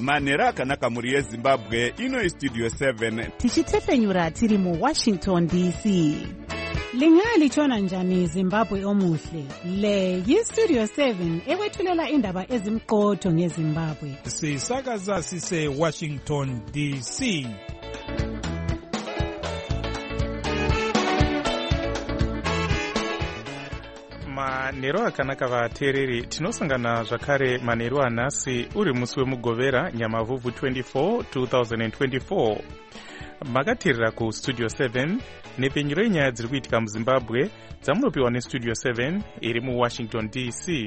manhero akanaka mhuri yezimbabwe. Ino istudio 7 tichitefenyura tiri muWashington DC. Lingalitshona njani Zimbabwe omuhle? Le yiStudio 7 ekwethulela indaba ezimqotho ngeZimbabwe. Sisakaza sise Washington DC. Manhero akanaka vateereri, tinosangana zvakare manhero anhasi uri musi wemugovera Nyamavhuvhu 24 2024. Makateerera kuStudio 7 nepfenyuro yenyaya dziri kuitika muZimbabwe dzamunopiwa neStudio 7 iri muWashington DC.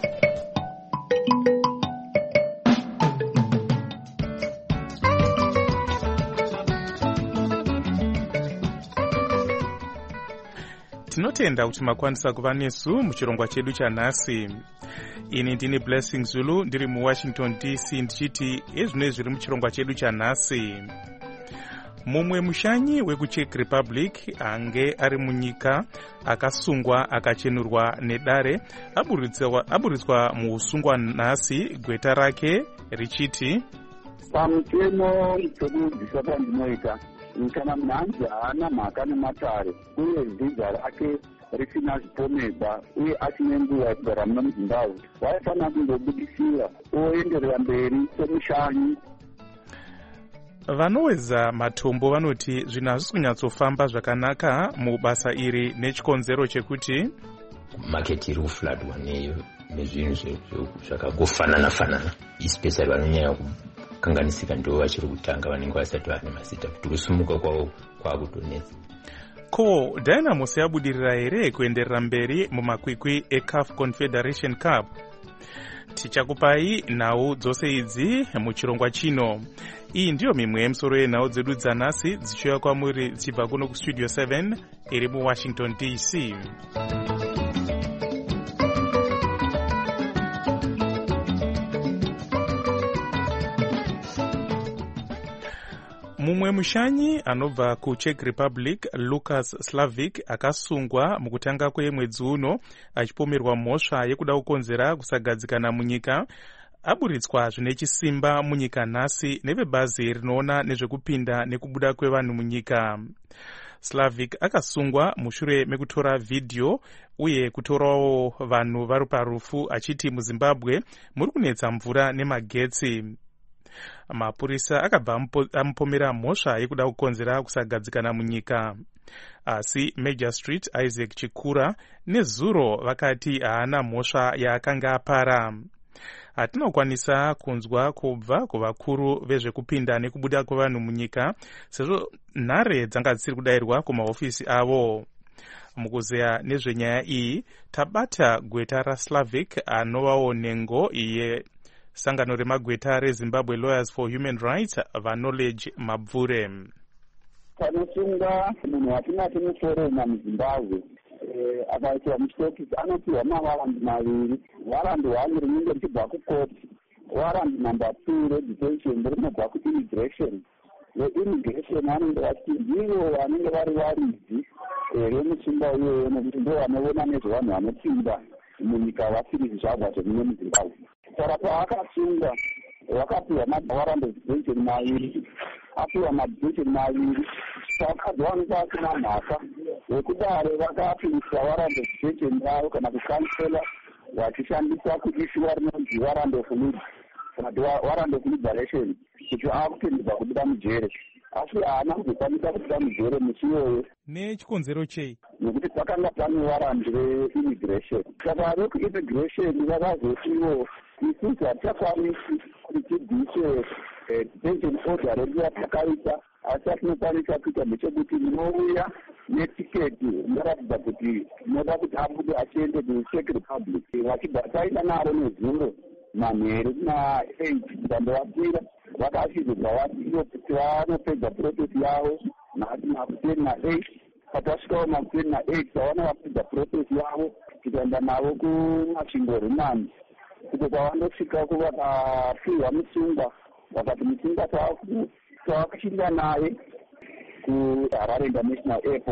Tinotenda kuti makwanisa kuva nesu muchirongwa chedu chanhasi. Ini ndini Blessing Zulu ndiri muWashington DC ndichiti ezvinoi zviri muchirongwa chedu chanhasi. Mumwe mushanyi wekuCzech Republic ange ari munyika akasungwa akachenurwa nedare aburitswa muusungwa nhasi, gweta rake richiti pamutemo pekubvisa pandinoita kana munhanzi haana mhaka nematare uye zvidza rake risina zviponesa uye achine nguva yekugara muno muZimbabwe, waifanira kundobudisira oenderera mberi semushanyi. Vanowedza matombo vanoti zvinhu hazvisi kunyatsofamba zvakanaka mubasa iri nechikonzero chekuti maketi iri kufladwa nezvinhu zvakagofanana especially vanonyanya kukanganisika ndo vachiri kutanga vanenge vasati vane mazita kuti kusumuka kwavo kwakutonetsa. Ko Dynamos yabudirira here kuenderera mberi mumakwikwi eCAF Confederation Cup? Tichakupai nhau dzose idzi muchirongwa chino. Iyi ndiyo mimwe yemisoro yenhau dzedu dzanhasi dzichiuya kwamuri dzichibva kuno kuStudio 7 iri muWashington DC. Mumwe mushanyi anobva kuCzech Republic, Lucas Slavic, akasungwa mukutanga kwemwedzi uno achipomerwa mhosva yekuda kukonzera kusagadzikana munyika, aburitswa zvine chisimba munyika nhasi nevebazi rinoona nezvekupinda nekubuda kwevanhu munyika. Slavic akasungwa mushure mekutora vhidhiyo uye kutorawo vanhu vari parufu achiti muZimbabwe muri kunetsa mvura nemagetsi. Mapurisa akabva amupomera mhosva yekuda kukonzera kusagadzikana munyika. Asi Magistrate Isaac Chikura nezuro vakati haana mhosva yaakanga apara. Hatinokwanisa kunzwa kubva kuvakuru vezvekupinda nekubuda kwevanhu munyika sezvo nhare dzanga dzisiri kudayirwa kumahofisi avo. Mukuzeya nezvenyaya iyi tabata gweta raSlavic anovawo nengo iye sangano remagweta reZimbabwe Lawyers for Human Rights vaKnowledge Mabvure. Panosunga munhu watingati muforema muZimbabwe akaitwa muchitokisi anopiwa mawarandi maviri. Warandi 1 rinenge richibva kukoti, warandi number 2 redetention rinobva kuimmigration. Immigration vanenge vachiti ndivo vanenge vari varidzi remusungwa iyoyo nokuti ndo vanoona nezvevanhu vanopinda munyika vasiri zvizvarwa zvemuno muZimbabwe. Saka paakasungwa wakapiwa mawarandi detention maviri, apiwa madetention maviri. Vakadzi vanenge asina mhaka yekudare vakapindisa warandi detention yavo kana kukansela vachishandisa kuishiwa rinonzi warandi of leave kana kuti warandi of liberation kuti akupindidza kubuda mujere, asi haana kuzokwanisa kubuda mujere musi iyoyo. Nechikonzero chei? Nekuti pakanga pane warandi reimmigration. Saka vekuimmigration vakazotiwo isusu hatichakwanisi kuti tibvise detention order redu yatakaita, asi atinokwanisa kuita ndechekuti munouya netiketi inoratidza kuti inoda kuti abude achiende kuCzech Republic. Vachibva taita naro nezuro manheru na8 vandovapira vakachizobva vatiyo kuti vanopedza process yavo na10 patasvikawo ma10 vaona vapedza process yavo tikaenda navo kumasvingo remand kuti kwavandosvika kuvakapiwa musungwa vakati musungwa tavakuchinda naye kuHarare International Airport.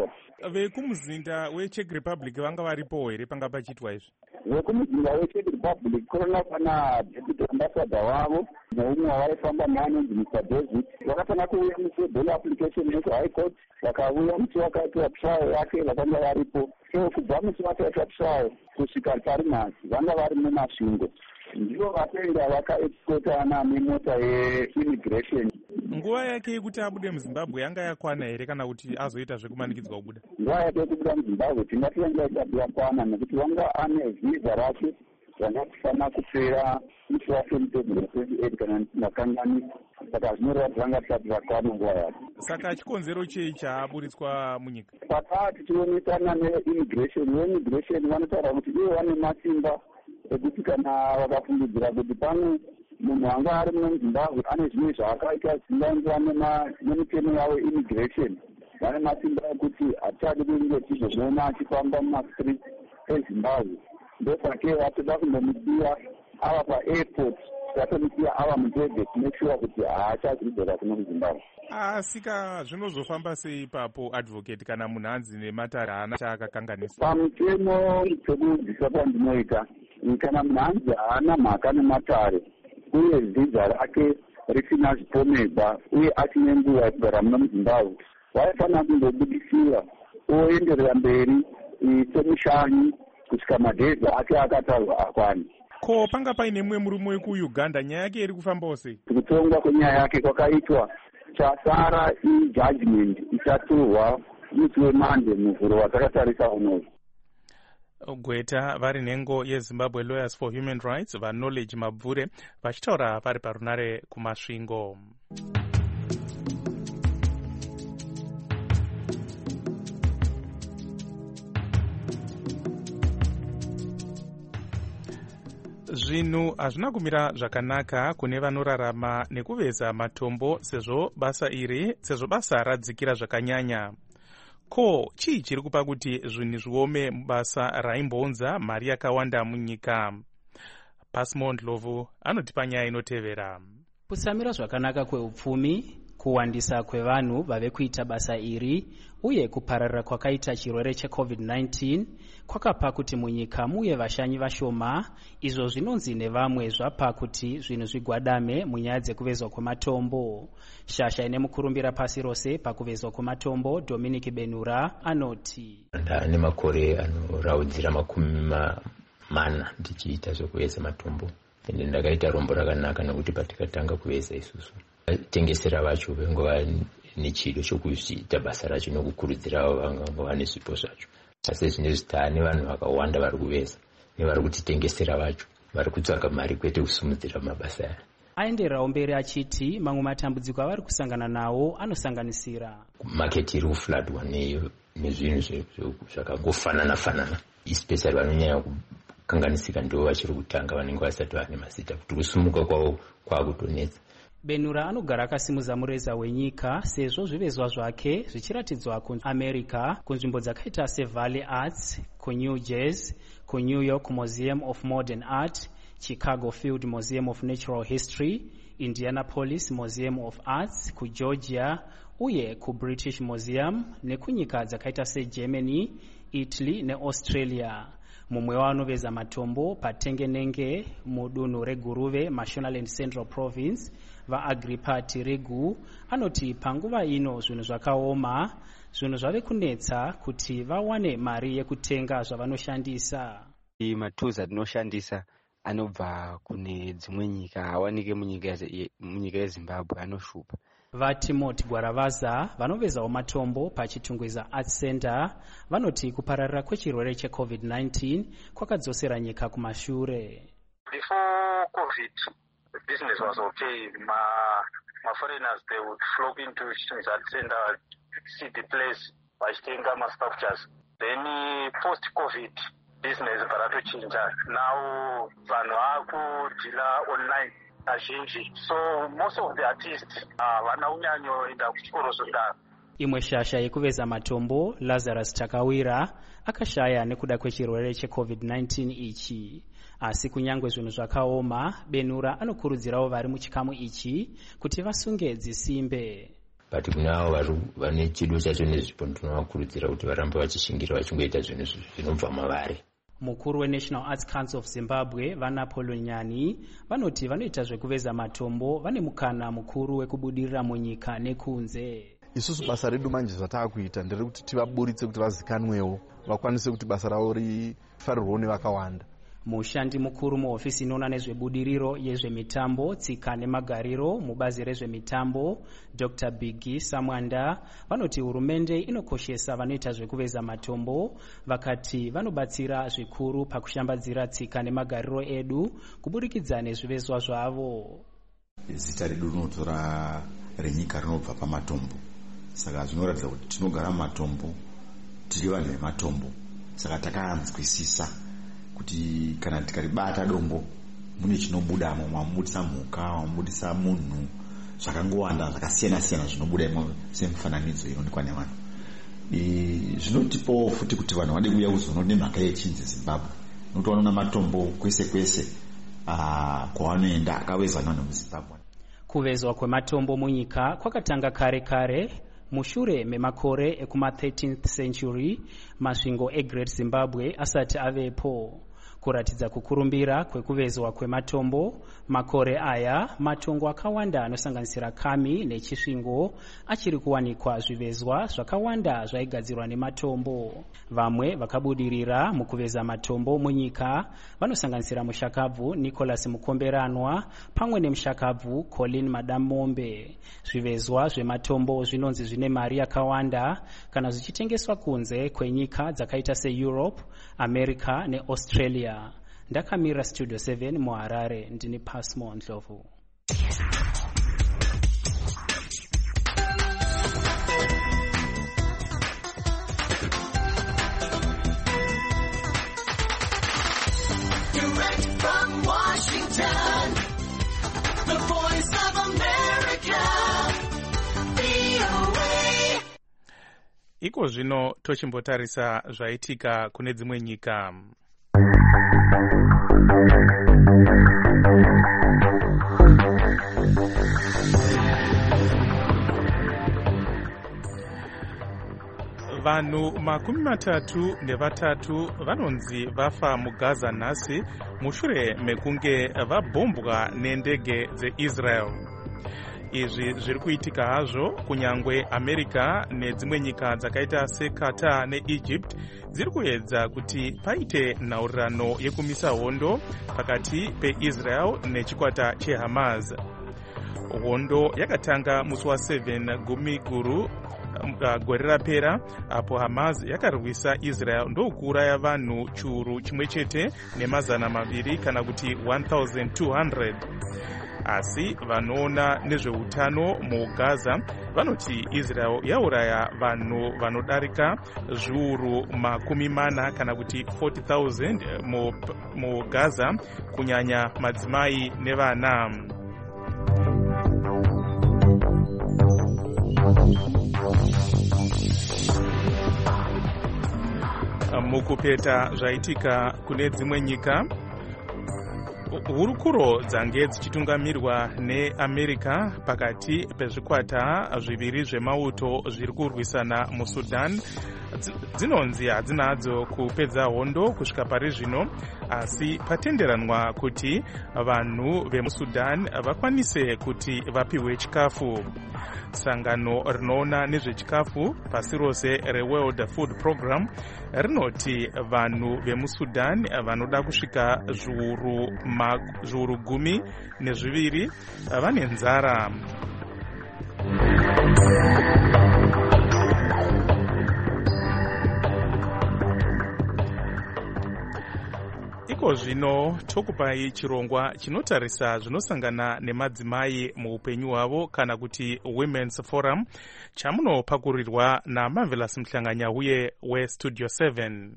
vekumuzinda weCzech Republic vanga varipo here panga pachiitwa izvi? Vekumuzinda weCzech Republic kurona pana deputy ambassador wavo neumwe waifamba naanonzi Mr. David vakafana kuuya musi bail application neku-high court, vakauya musi wakaitwa trial yake vakanga varipo. So kubva musi wakaitwa trial kusvika pari nhasi vanga vari mumasvingo. Ndivo vapenga vakaexpotana nemota yeimmigration. Nguva yake yekuti abude muZimbabwe yanga yakwana here kana kuti azoita zvekumanikidzwa kubuda? Nguva yake yekubuda muZimbabwe tingati yanga isati yakwana nekuti wanga ane visa rake ranga kufana kupera musi wa27 28 kana ndisingakanganisi, saka zvinoreva kuti ranga risati rakwana nguva yake. Saka chikonzero chei chaaburitswa munyika? Pakaa tichionesana neimmigration vanotaura kuti ivo vane masimba ekuti kana vakafungidzira kuti pano munhu anga ari muZimbabwe ane zvimwe zvaakaita zvisingaenderana nemitemo yavo immigration, vane masimba ekuti hatitadi kunge tizomuona achifamba mumastreet eZimbabwe. Ndosake vatoda kundomusiya ava paairport, vatomusiya ava mundege to make sure kuti haachazvidzora kuno kuZimbabwe. Asika zvinozofamba sei ipapo advocate kana munhu anzi nematare haana chaakakanganisa? Pamutemo pekubvisa pandinoita, kana munhu anzi haana mhaka nematare uye vhiza rake risina zvipomedza uye achine nguva yekugara muno muZimbabwe, waifanira kundobudisiwa oenderera mberi semushanyi kusvika madhezi ake akatarwa akwane. Ko panga paine mumwe murume wekuUganda, nyaya yake iri kufambawo sei? Kutongwa kwenyaya yake kwakaitwa, chasara ijudgment ichatorwa musi weMonday muvhuro watakatarisa unowu. Gweta vari nhengo yeZimbabwe Lawyers for Human Rights vaKnowledge Mabvure vachitaura vari parunare kumasvingo. Zvinhu hazvina kumira zvakanaka kune vanorarama nekuveza matombo sezvo basa radzikira zvakanyanya. Ko chii chiri kupa kuti zvinhu zviome mubasa raimbounza mari yakawanda munyika? Pasmond Lovu anotipa nyaya inotevera. Kusamira zvakanaka kweupfumi, kuwandisa kwevanhu vave kuita basa iri uye kupararira kwakaita chirwere cheCovid-19 kwakapa kuti munyika muye vashanyi vashoma, izvo zvinonzi nevamwe zvapa kuti zvinhu zvigwadame munyaya dzekuvezwa kwematombo. Shasha ine mukurumbira pasi rose pakuvezwa kwematombo Dominic Benura anoti, ndane makore anoraudzira 40 ndichiita zvekuveza matombo, ende ndakaita rombo rakanaka nekuti patikatanga kuveza isusu tengesera vacho vengova nechido chokuzviita basa racho nokukurudzirawo vangangova nezvipo zvacho. Asi zvinezvi taane vanhu vakawanda vari kuveza nevari kutitengesera vacho, vari kutsvaga mari kwete kusimudzira mabasa aya. Aendererawo mberi achiti mamwe matambudziko avari kusangana nawo anosanganisira maketi iri kufladwa nezvinhu zvakangofanana, especially vanonyanya kukanganisika ndo vachiri kutanga vanenge vasati vane mazita, kuti kusumuka kwavo kwakutonetsa. Benura anogara akasimudza mureza wenyika sezvo zvivezwa zvake zvichiratidzwa kuAmerica, kunzvimbo dzakaita seValley Arts, kuNew Jersey, kuNew York Museum of Modern Art, Chicago Field Museum of Natural History, Indianapolis Museum of Arts, kuGeorgia uye kuBritish Museum, nekunyika dzakaita seGermany, Italy neAustralia. Mumwe wanoveza matombo patengenenge mudunhu reGuruve, Mashonaland Central Province, vaAgrippa Tiregu anoti panguva ino zvinhu zvakaoma, zvinhu zvave kunetsa kuti vawane mari yekutenga zvavanoshandisa. Matools atinoshandisa anobva kune dzimwe nyika, awanike munyika yeZimbabwe, anoshupa. VaTimothy Gwaravaza vanovezawo matombo pachitungwiza Arts Center vanoti kupararira kwechirwere cheCovid-19 kwakadzosera nyika kumashure. Before COVID, the business was okay. My foreigners, they would flock into Arts Center, see the place, vachitenga ma-sculptures. Then post-COVID, business varatochinja. Now vanhu vakudila online azhinji, so most of the artists vana unyanyo enda kuchikoro zvodaro. Imwe shasha yekuveza matombo Lazarus Takawira akashaya nekuda kwechirwere cheCovid-19 ichi. Asi kunyangwe zvinhu zvakaoma, Benura anokurudzirawo vari muchikamu ichi kuti vasunge dzisimbe. but kunavo vane chido chacho nezvipo ndinovakurudzira kuti varambe vachishingira vachingoita zvinhu zvinobva mavari. Mukuru weNational Arts Council of Zimbabwe vaNapolo Nyani vanoti vanoita zvekuveza matombo vane mukana mukuru wekubudirira munyika nekunze. Isusu basa redu manje zvataakuita nderekuti tivaburitse kuti vazikanwewo vakwanise kuti basa ravo rifarirwewo nevakawanda. Mushandi mukuru muhofisi inoona nezvebudiriro yezvemitambo, tsika nemagariro mubazi rezvemitambo, Dr. Biggie Samwanda vanoti hurumende inokoshesa vanoita zvekuveza matombo, vakati vanobatsira zvikuru pakushambadzira tsika nemagariro edu kuburikidza nezvivezwa zvavo. Zita redu rinotora renyika rinobva pamatombo, saka zvinoratidza kuti tinogara mumatombo, tiri vanhu vematombo, saka takaanzwisisa kuti kana tikaribata dombo mune chinobudamo, mamubudisa mhuka, mamubudisa munhu, zvakangowanda zvakasiyana-siyana zvinobuda semufananidzo inoonekwa nevanhu. Zvinotipawo futi kuti vanhu vade kuuya kuzoona nemhaka yechinzi Zimbabwe, nokuti vanoona matombo kwese kwese kwavanoenda akavezwa nevanhu muZimbabwe. Kuvezwa kwematombo munyika kwakatanga kare kare mushure memakore ekuma-13th century, masvingo eGreat Zimbabwe asati avepo. Kuratidza kukurumbira kwekuvezwa kwematombo, makore aya matongo akawanda anosanganisira Kami nechisvingo achiri kuwanikwa zvivezwa zvakawanda zvaigadzirwa nematombo. Vamwe vakabudirira mukuveza matombo munyika vanosanganisira mushakabvu Nicholas Mukomberanwa pamwe nemushakabvu Colin Madamombe. Zvivezwa zvematombo zvinonzi zvine mari yakawanda kana zvichitengeswa kunze kwenyika dzakaita seEurope, America neAustralia. Ndakamira Studio 7 muHarare, ndini Pasmo Ndlovu. Direct from Washington, the voice of America, VOA. Iko zvino tochimbotarisa zvaitika kune dzimwe nyika. Vanhu 33 vanonzi vafa muGaza nhasi mushure mekunge vabhombwa nendege dzeIsrael. Izvi zviri kuitika hazvo kunyangwe America nedzimwe nyika dzakaita seQatar neEgypt dziri kuedza kuti paite nhaurirano yekumisa hondo pakati peIsrael nechikwata cheHamas. Hondo yakatanga musi wa7 gumiguru gore rapera apo Hamas yakarwisa Israel ndokuuraya vanhu chiuru chimwe chete nemazana maviri kana kuti 1200. Asi vanoona nezveutano muGaza vanoti Israel yauraya vanhu vanodarika zviuru 40 kana kuti 40,000 muGaza, kunyanya madzimai nevana. Mukupeta zvaitika kune dzimwe nyika, hurukuro dzange dzichitungamirwa neAmerica pakati pezvikwata zviviri zvemauto zviri kurwisana muSudan dzinonzi hadzinadzo kupedza hondo kusvika pari zvino, asi patenderanwa kuti vanhu vemuSudan vakwanise kuti vapiwe chikafu. Sangano rinoona nezvechikafu pasi rose reWorld Food Program rinoti vanhu vemuSudan vanoda kusvika zviuru 12 vane nzara. Iko zvino tokupai chirongwa chinotarisa zvinosangana nemadzimai muupenyu hwavo kana kuti Women's Forum, chamunopakurirwa naMarvelous Mhlanganya uye weStudio 7.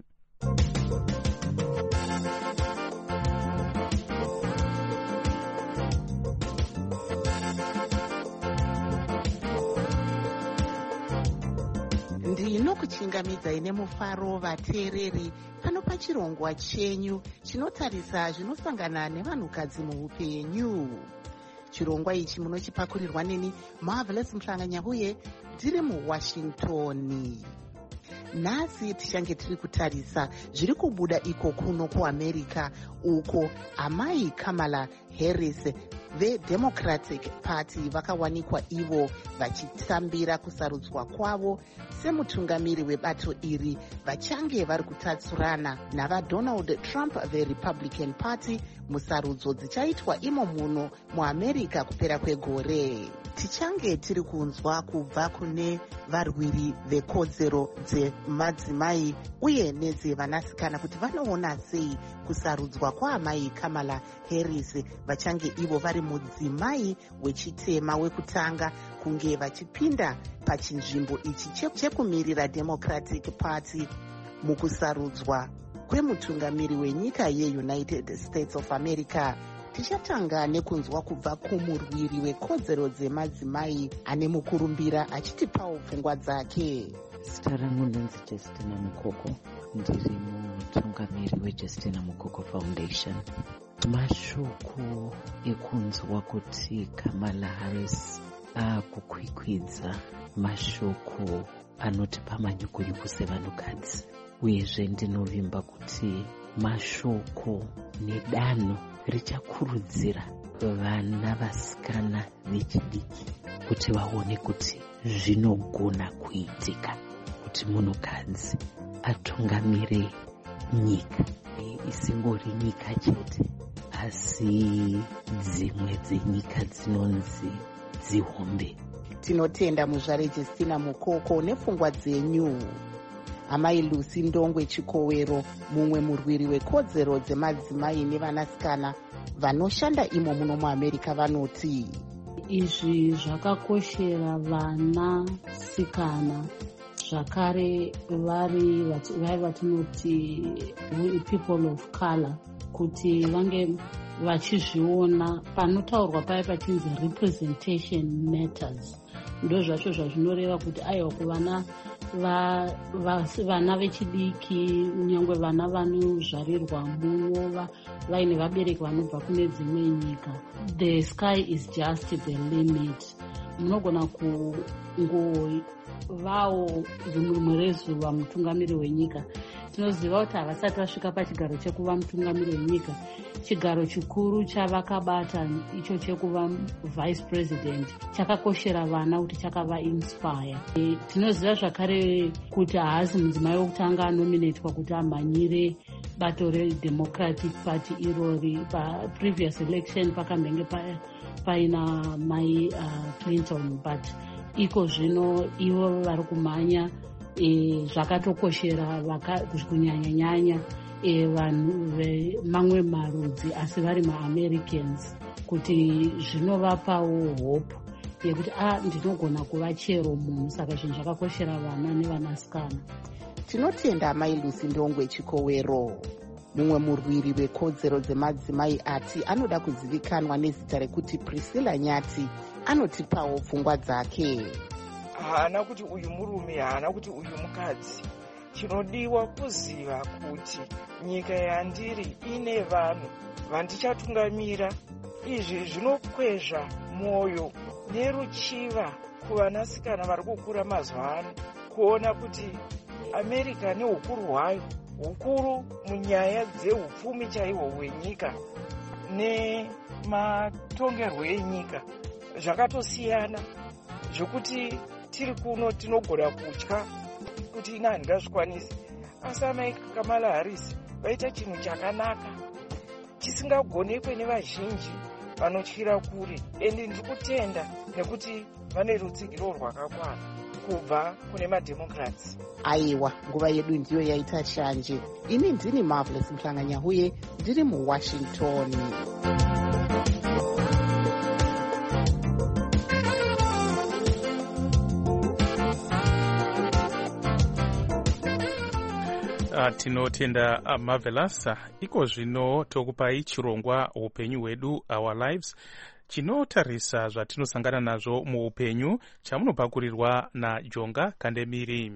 ndinokuchingamidzai nemufaro vateereri pano pachirongwa chenyu chinotarisa zvinosangana nevanhukadzi muupenyu. chirongwa ichi munochipakurirwa neni Marvelous Mhlanganyahuye ndiri muWashington. Nhasi tichange tiri kutarisa zviri kubuda iko kuno kuAmerica, uko amai Kamala Harris veDemocratic Party vakawanikwa ivo vachitambira kusarudzwa kwavo semutungamiri webato iri, vachange vari kutatsurana navaDonald Trump veRepublican Party musarudzo dzichaitwa imo muno muAmerica kupera kwegore. Tichange tiri kunzwa kubva kune varwiri vekodzero dzemadzimai uye nedzevanasikana kuti vanoona sei kusarudzwa kwaamai Kamala Harris, vachange ivo vari mudzimai wechitema wekutanga kunge vachipinda pachinzvimbo ichi chekumirira Democratic Party mukusarudzwa kwemutungamiri wenyika yeUnited States of America. Tichatanga nekunzwa kubva kumurwiri wekodzero dzemadzimai ane mukurumbira achitipawo pfungwa dzake. Zita rangu ndinzi Justina Mukoko, ndiri mutungamiri weJustina Mukoko Foundation. Mashoko ekunzwa kuti Kamala Harris akukwikwidza mashoko anotipa manyukunyuku sevanhukadzi, uyezve ndinovimba kuti mashoko nedanho richakurudzira vana vasikana vechidiki kuti vaone kuti zvinogona kuitika kuti munhukadzi atungamire nyika, isingori nyika chete asi dzimwe dzenyika dzinonzi dzihombe. Tinotenda muzvare Justina Mukoko nepfungwa dzenyu. Amai Lucy Ndongwe Chikowero, mumwe murwiri wekodzero dzemadzimai nevanasikana vanoshanda imo muno muAmerica, vanoti izvi zvakakoshera vanasikana, zvakare vari vatinoti people of color, kuti vange vachizviona panotaurwa paya pachinzi representation matters. Ndo zvacho zvazvinoreva kuti aiwa kuvana vana vechidiki, nyangwe vana vanozvarirwa muno vaine vabereki vanobva kune dzimwe nyika. The sky is just the limit. Munogona kungovawo rimwe rezuva mutungamiri wenyika. Tinoziva kuti havasati vasvika pachigaro chekuva mutungamiri wenyika. Chigaro chikuru chavakabata icho chekuva vice president chakakoshera vana kuti chakava inspire. Tinoziva zvakare kuti haasi mudzimai wekutanga anominatwa kuti amhanyire bato reDemocratic Party irori. Previous election pakambenge paina mai Clinton, but iko zvino ivo vari kumhanya. Zvakatokoshera kunyanya-nyanya vanhu vemamwe marudzi asi vari maAmericans, kuti zvinovapawo hope yekuti ndinogona kuva chero munhu. Saka zvinhu zvakakoshera vana nevanasikana. Tinotenda Mai Lucy Ndongwe Chikowero, mumwe murwiri wekodzero dzemadzimai ati anoda kuzivikanwa nezita rekuti Priscilla Nyati, anotipawo pfungwa dzake. Haana kuti uyu murume, haana kuti uyu mukadzi. Chinodiwa kuziva kuti nyika yandiri ine vanhu vandichatungamira. Izvi zvinokwezva mwoyo neruchiva kuvanasikana vari kukura mazuva ano, kuona kuti America neukuru hwayo hukuru munyaya dzeupfumi chaihwo hwenyika nematongerwo enyika zvakatosiyana, zvokuti tiri kuno tinogona kutya kuti ina handingazvikwanisi. Asi amai Kamala Harris vaita chinhu chakanaka chisingagonekwe nevazhinji vanotyira kure, ende ndiri kutenda nekuti vane rutsigiro rwakakwana kubva kune maDemocrats. Aiwa, nguva yedu ndiyo yaita shanje. Ini ndini Marvelous Mhlanganyahuye, ndiri muWashington. Tinotenda Marvelous. Iko zvino tokupai chirongwa upenyu hwedu, Our Lives, chinotarisa zvatinosangana nazvo muupenyu, chamunopakurirwa naJonga Kandemiri.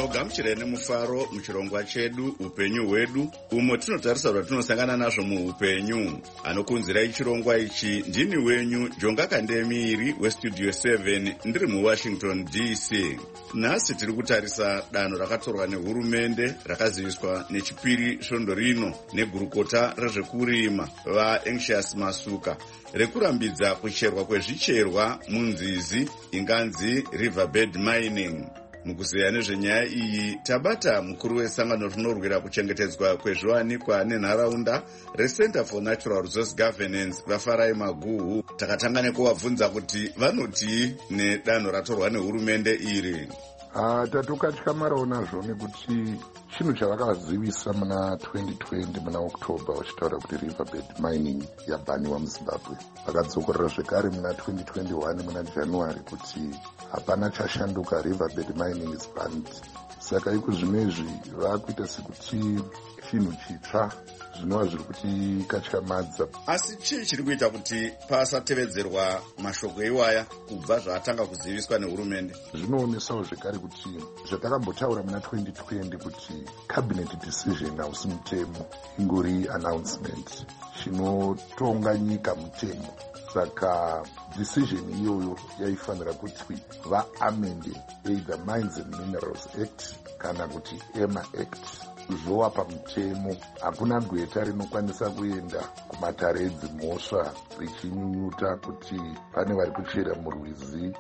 gamuchirai nemufaro muchirongwa chedu upenyu hwedu, umo tinotarisa zvatinosangana nazvo muupenyu. Anokunzirai chirongwa ichi ndini wenyu Jonga Kandemiri westudio 7 ndiri muWashington DC. Nhasi tiri kutarisa danho rakatorwa nehurumende rakaziviswa nechipiri svondo rino negurukota rezvekurima vaAnxious Masuka rekurambidza kucherwa kwezvicherwa munzizi inganzi riverbed mining. Mukuzeya nezvenyaya iyi tabata mukuru wesangano rinorwira kuchengetedzwa kwezviwanikwa nenharaunda reCenter for Natural Resource Governance vaFarai Maguhu. Takatanga nekuvabvunza kuti vanotii nedanho ratorwa nehurumende iri. Tatukatyamarao nazvo nekuti chinhu chavakazivisa muna 2020 muna October vachitaura kuti riverbed mining yabhaniwa muZimbabwe. Vakadzokorera zvekare muna 2021 muna January kuti hapana chashanduka, riverbed mining is banned. Saka iko zvinezvi vakuita sekuti chinhu chitsva zvinova zviri kuti katyamadza. Asi chii chiri kuita kuti pasatevedzerwa mashoko iwaya kubva zvaatanga kuziviswa nehurumende? Zvinoonesawo zvekare kuti zvatakambotaura muna 2020 kuti cabinet decision hausi mutemo, ingori announcement chinotonga nyika mutemo. Saka decision iyoyo yaifanira kuti vaamende either Mines and Minerals Act kana kuti EMA Act zvowa pamutemo. Hakuna gweta rinokwanisa kuenda kumatare edzimhosva richinyunyuta kuti pane vari kuchera murwizi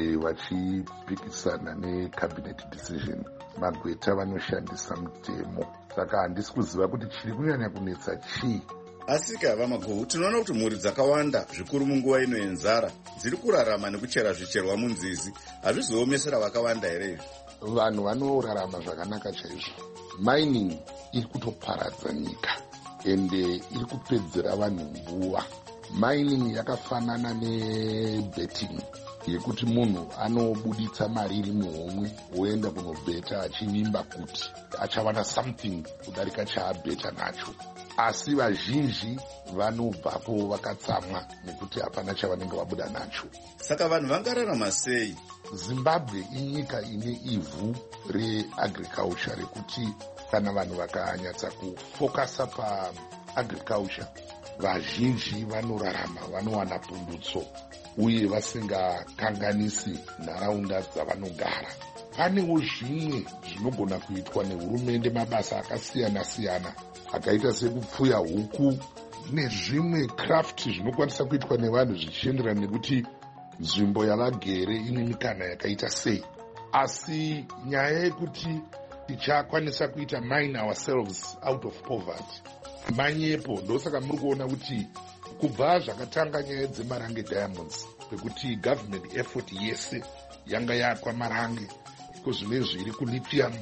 vachipikisana necabinet decision. Magweta vanoshandisa mutemo. Saka handisi kuziva kuti chiri kunyanya kunetsa chii. Asika vaMaguhu, tinoona kuti mhuri dzakawanda zvikuru munguva ino yenzara dziri kurarama nekuchera zvicherwa munzizi. Hazvizoomesera vakawanda here izvi? Vanhu vanorarama zvakanaka chaizvo. Mining iri kutoparadza nyika ende iri kupedzera vanhu nguva. Mining yakafanana nebetting yekuti munhu anobuditsa mari iri muhomwe oenda kunobheta achivimba kuti achawana something kudarika chaabheta nacho. Asi vazhinji vanobvapo vakatsamwa nekuti hapana chavanenge vabuda nacho. Saka vanhu vangararama sei? Zimbabwe inyika ine ivhu reagriculture rekuti kana vanhu vakanyatsa kufokasa paagriculture vazhinji vanorarama, vanowana pundutso uye vasingakanganisi nharaunda dzavanogara. Panewo zvimwe zvinogona kuitwa nehurumende, mabasa akasiyana-siyana akaita sekupfuya huku nezvimwe craft zvinokwanisa kuitwa nevanhu zvichienderana nekuti nzvimbo yavagere ine mikana yakaita sei. Asi nyaya yekuti tichakwanisa kuita mine ourselves out of poverty manyepo. Ndosaka muri kuona kuti kubva zvakatanga nyaya dzemarange diamonds pekuti government effort yese yanga yakwa marange kuzvinezvi iri kulithium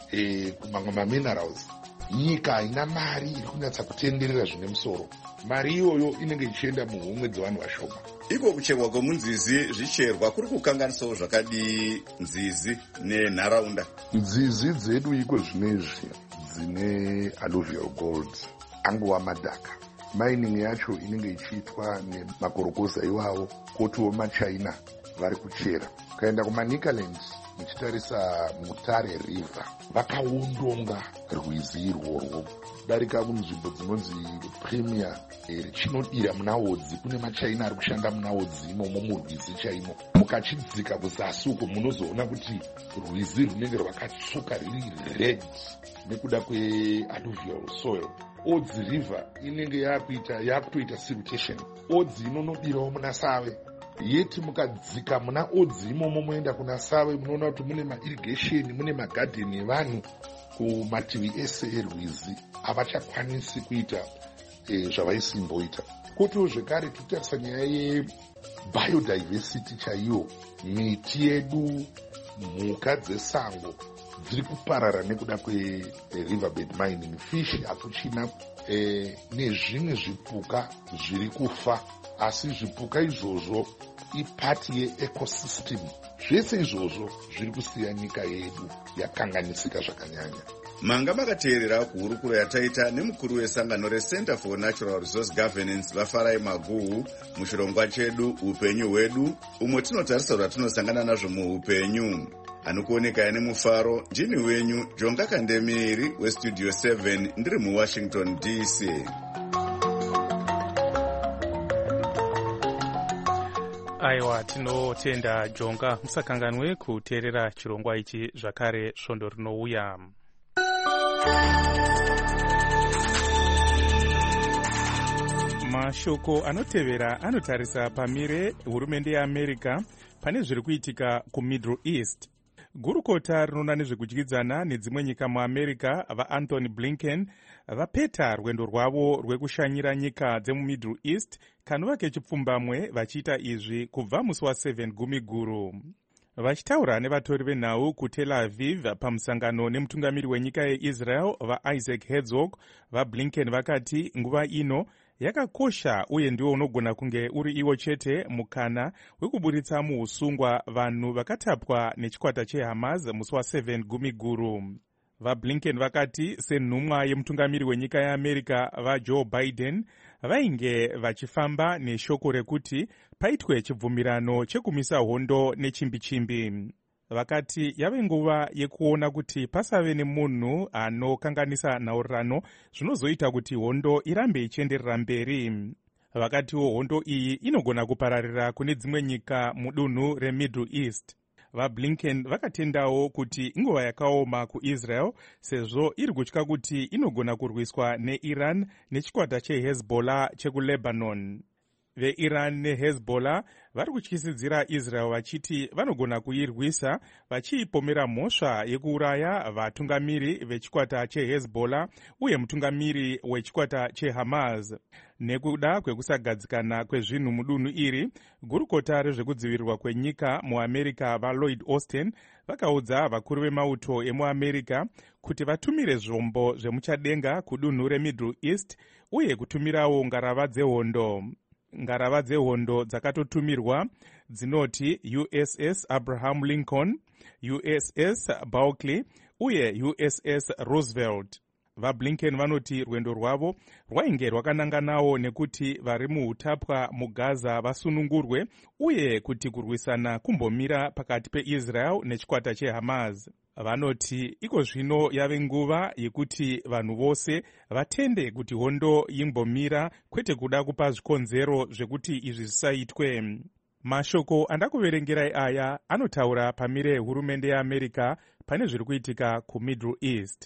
kumamwe maminerals, nyika haina mari iri kunyatsa kutenderera zvine musoro. Mari iyoyo inenge ichienda muhomwe dzevanhu vashoma. Iko kucherwa kwemunzizi zvicherwa kuri kukanganisawo zvakadii nzizi nenharaunda? Nzizi dzedu iko zvinezvi dzine alluvial gold, angova madhaka. Mining yacho inenge ichiitwa nemakorokoza iwawo, kotiwo maChina vari kuchera. Ukaenda kumaNicaland muchitarisa Mutare River, vakaundonga rwizi irworwo darika kunzvimbo dzinonzi Premier richinodira muna Odzi. Kune maChina ari kushanda muna Odzi imomo murwizi chaimo. Mukachidzika kuzasi uko munozoona kuti rwizi runenge rwakatsvuka riri red nekuda kwealluvial soil. Odzi River inenge yakutoita siltation. Odzi inonodirawo muna Save. Yeti mukadzika muna Odzi imomo moenda kuna Save munoona kuti mune mairrigation, mune magadheni evanhu kumativi ese erwizi. Havachakwanisi kuita zvavaisimboita. Kotiwo zvekare titarisa nyaya yebiodiversity chaiyo, miti yedu, mhuka dzesango dziri kuparara nekuda kweriverbed mining. Fish hakuchina nezvimwe zvipuka zviri kufa, asi zvipuka izvozvo ipati yeecosystem. Zvese izvozvo zviri kusiya nyika yedu yakanganisika zvakanyanya. Manga makateerera kuhurukuro yataita nemukuru wesangano reCenter for Natural Resource Governance vaFarai Maguhu muchirongwa chedu upenyu hwedu, umwe tinotarisa kuti tinosangana nazvo muupenyu. anokuoneka nemufaro. Ndini wenyu Jonga Kandemiri westudio 7 ndiri muWashington DC. Aiwa, tinotenda Jonga. Musakanganwe kuteerera chirongwa ichi zvakare svondo rinouya. Mashoko anotevera anotarisa pamire hurumende yeAmerica pane zviri kuitika kuMiddle East. Gurukota rinoona nezvekudyidzana nedzimwe nyika muAmerica vaAnthony Blinken vapeta rwendo rwavo rwekushanyira nyika dzemuMiddle East kanova kechipfumbamwe vachiita izvi kubva musi wa7 Gumiguru. Vachitaura nevatori venhau kuTel Aviv pamusangano nemutungamiri wenyika yeIsrael vaIsaac Herzog, vaBlinken vakati nguva ino yakakosha uye ndiwo unogona kunge uri iwo chete mukana wekuburitsa muusungwa vanhu vakatapwa nechikwata cheHamas musi wa7 Gumiguru. VaBlinken vakati senhumwa yemutungamiri wenyika yeAmerica vaJoe Biden vainge vachifamba neshoko rekuti paitwe chibvumirano chekumisa hondo nechimbi-chimbi. Vakati yave nguva yekuona kuti pasave nemunhu anokanganisa nhaurirano zvinozoita kuti hondo irambe ichienderera mberi. Vakatiwo hondo iyi inogona kupararira kune dzimwe nyika mudunhu reMiddle East. VaBlinken vakatendawo kuti inguva yakaoma kuIsrael sezvo iri kutya kuti inogona kurwiswa neIran nechikwata cheHezbollah chekuLebanon. VeIran neHezbollah vari kutyisidzira Israel vachiti vanogona kuirwisa vachiipomera mhosva yekuuraya vatungamiri vechikwata cheHezbollah uye mutungamiri wechikwata cheHamas. Nekuda kwekusagadzikana kwezvinhu mudunhu iri, gurukota rezvekudzivirirwa kwenyika muAmerica vaLloyd Austin vakaudza vakuru vemauto emuAmerica kuti vatumire zvombo zvemuchadenga kudunhu reMiddle East uye kutumirawo ngarava dzehondo. Ngarava dzehondo dzakatotumirwa dzinoti USS Abraham Lincoln, USS Barclay uye USS Roosevelt. VaBlinken vanoti rwendo rwavo rwainge rwakananganawo nekuti vari muutapwa muGaza vasunungurwe uye kuti kurwisana kumbomira pakati peIsrael nechikwata cheHamas. Vanoti iko zvino yave nguva yekuti vanhu vose vatende kuti hondo imbomira kwete kuda kupa zvikonzero zvekuti izvi zvisaitwe. Mashoko andakuverengerai aya anotaura pamire hurumende yeAmerica pane zviri kuitika kuMiddle East.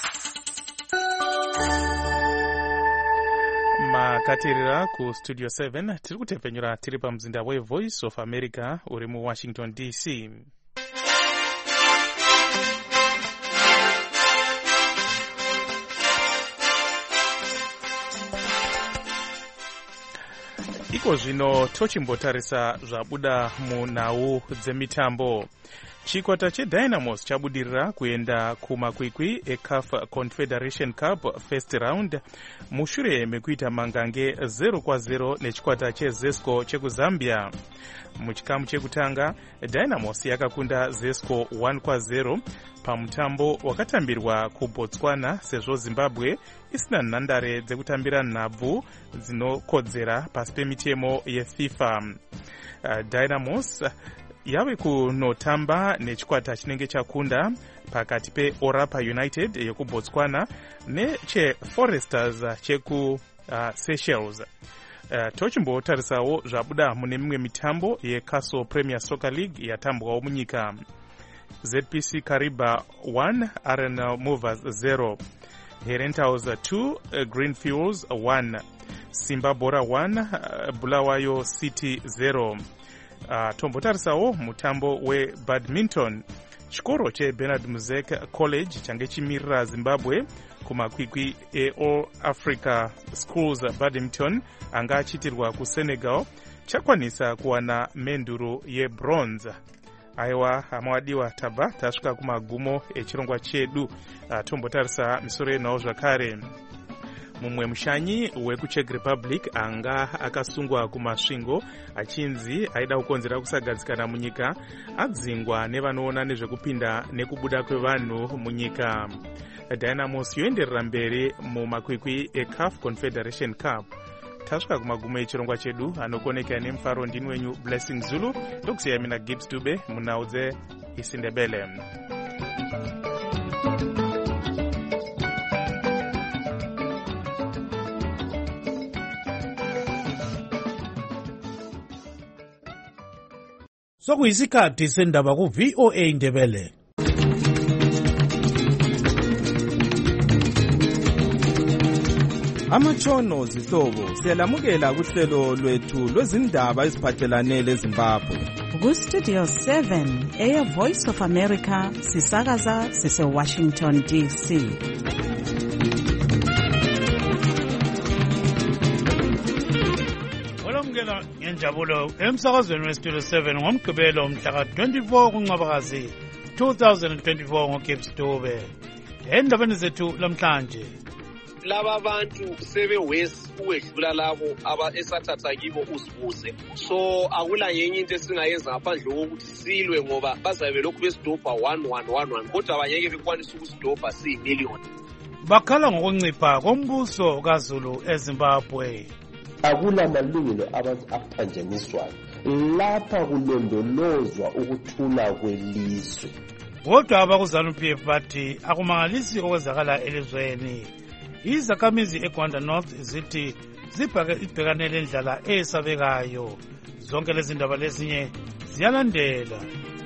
Makateerera kustudio 7 tiri kutepfenyura tiri pamuzinda weVoice of America uri muWashington DC. Iko zvino tochimbotarisa zvabuda munhau dzemitambo. Chikwata cheDynamos chabudirira kuenda kumakwikwi eCAF Confederation Cup First Round mushure mekuita mangange 0-0 nechikwata cheZesco chekuzambia. Muchikamu chekutanga, Dynamos yakakunda Zesco 1-0 pamutambo wakatambirwa kuBotswana sezvo Zimbabwe isina nhandare dzekutambira nhabvu dzinokodzera pasi pemitemo yeFIFA. Dynamos yave kunotamba nechikwata chinenge chakunda pakati peOrapa United yekuBotswana necheForesters cheku-Seychelles. Tochimbotarisawo zvabuda mune mimwe mitambo yeCastle Premier Soccer League yatambwawo munyika. ZPC Kariba 1, RNL Movers 0, Herentals 2, Greenfields 1, Simba Bora 1, Bulawayo City 0. Tombotarisawo mutambo webadminton. Chikoro cheBernard Muzek College change chimirira Zimbabwe kumakwikwi eAll Africa Schools Badminton anga achitirwa kuSenegal chakwanisa kuwana menduro yebronze. Aiwa hamawadiwa taba tasvika kumagumo echirongwa chedu. Tombotarisa misoro yenhau zvakare. Mumwe mushanyi wekuCzech Republic anga akasungwa kumasvingo achinzi aida kukonzera kusagadzikana munyika adzingwa nevanoona nezvekupinda nekubuda kwevanhu munyika. Dynamos yoenderera mberi mumakwikwi eCAF Confederation Cup. Tasvika kumagumo echirongwa chedu anokoneka nemufaro ndini wenyu Blessing Zulu ndokusiyai mina Gibbs Dube munhau isindebele. Sokuyisikhathi sendaba ku VOA Indebele. Amatshono zihlobo siyalamukela kuhlelo lwethu lwezindaba eziphathelane leZimbabwe. Ku Studio 7 Air Voice of America sisakaza sise Washington DC. Olamukela ngenjabulo emsakazweni weStudio 7 ngomgqibelo mhla ka-24 kuNcwabakazi 2024 ngoKepstone. Endabeni zethu lamhlanje, laba bantu sebewesi ukwedlula labo esathatha kibo uzibuse. So akula yenye into esingayenza ngaphandle kokuthi silwe, ngoba bazabe lokhu besidobha 1111 kodwa abanyeke bekwanisa ukusidobha siyimiliyoni. bakhala ngokuncipha kombuso kaZulu eZimbabwe. Akula malungelo abantu aphanjaniswayo, lapha kulondolozwa ukuthula kwelizwe. Kodwa abakuZANU-PF bathi akumangalisi okwenzakala elizweni. Izakhamizi eGwanda North zithi zibhekane lendlala esabekayo. Zonke lezi ndaba lezinye ziyalandela.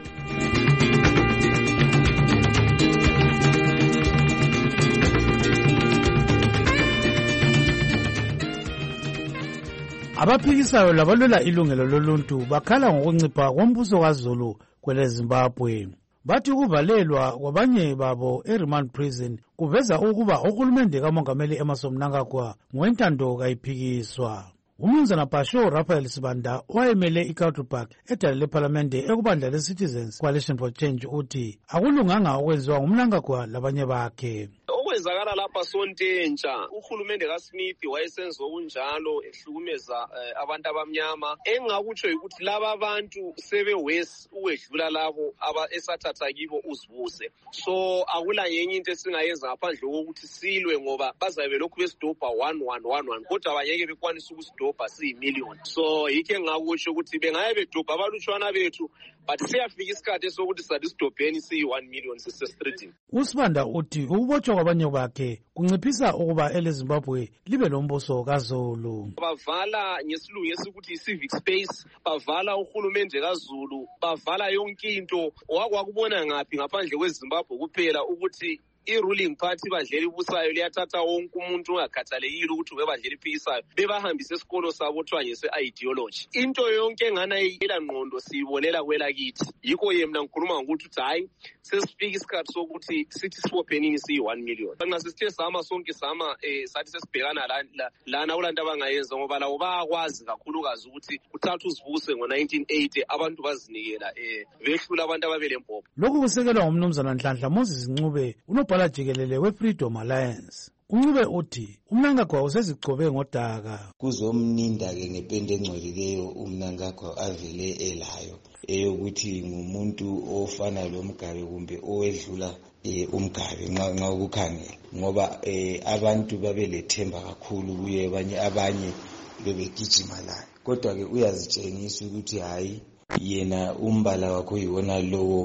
Abaphikisayo labalwela ilungelo loluntu bakhala ngokuncipha kombuso kaZulu kweleZimbabwe. Bathi ukuvalelwa kwabanye babo eRemand Prison kuveza ukuba uhulumende kaMongameli Emmerson Mnangagwa ngwentando kayiphikiswa. Umnumzana Basho Raphael Sibanda owayemele iCulturepark edale leParlamente ekubandla leCitizens Coalition for Change uthi akulunganga okwenziwa nguMnangagwa labanye bakhe. Okwenzakala lapha sontentsha uhulumende kaSmith wayesenza okunjalo ehlukumeza abantu abamnyama. Engakutsho ukuthi laba bantu sebewesi ukwedlula labo esathatha kibo uzibuse. So akula yenye into esingayenza ngaphandle kokuthi silwe, ngoba bazabe lokhu besidobha 1111 kodwa abanyeke bekwanisa ukusidobha siyimiliyoni. So yikho engakutsho ukuthi bengaye bedobha abalutshwana bethu, but siyafika isikhathi sokuthi sathi sidobheni siyi1 million sisestreetini. uSibanda uthi ukubotshwa kwabanye bakhe kunciphisa ukuba eleZimbabwe libe lombuso kaZulu. Bavala ngesilungu esikuthi civic space, bavala uhulumende kaZulu, bavala yonke into. Wakwakubona ngaphi ngaphandle kweZimbabwe kuphela ukuthi i-ruling party badlela ibusayo liyathatha wonke umuntu ungakhathalekile ukuthi ubebadlela iphikisayo bebahambisa esikolo sabo kuthiwa ngese-ideology. Into yonke engana yela ngqondo siyibonela kwelakithi. Yikho ye mina ngikhuluma ngokuthi hayi sesifika isikhathi sokuthi sithi sibophenini siyi1 million. Nxa sisithe sama sonke sama sathi sesibhekana lana kulanto abangayenza, ngoba lawo bayakwazi kakhulukazi ukuthi kuthatha uzibuse ngo-1980 abantu bazinikela behlula abantu ababelempopo. Lokhu kusekelwa ngumnumzana Nhlanhla Moses Ncube unobhala jikelele weFreedom Alliance. Uncube uthi uMnangagwa usezicobe ngodaka. Kuzomninda-ke ngepende engcwelileyo uMnangagwa avele elayo eyokuthi ngumuntu ofana loMgabe kumbe owedlula uMgabe nxa ukukhangela, ngoba abantu babelethemba kakhulu kuye, abanye bebegijima layo. Kodwa-ke uyazitshengisa ukuthi hayi yena umbala wakho yiwona lowo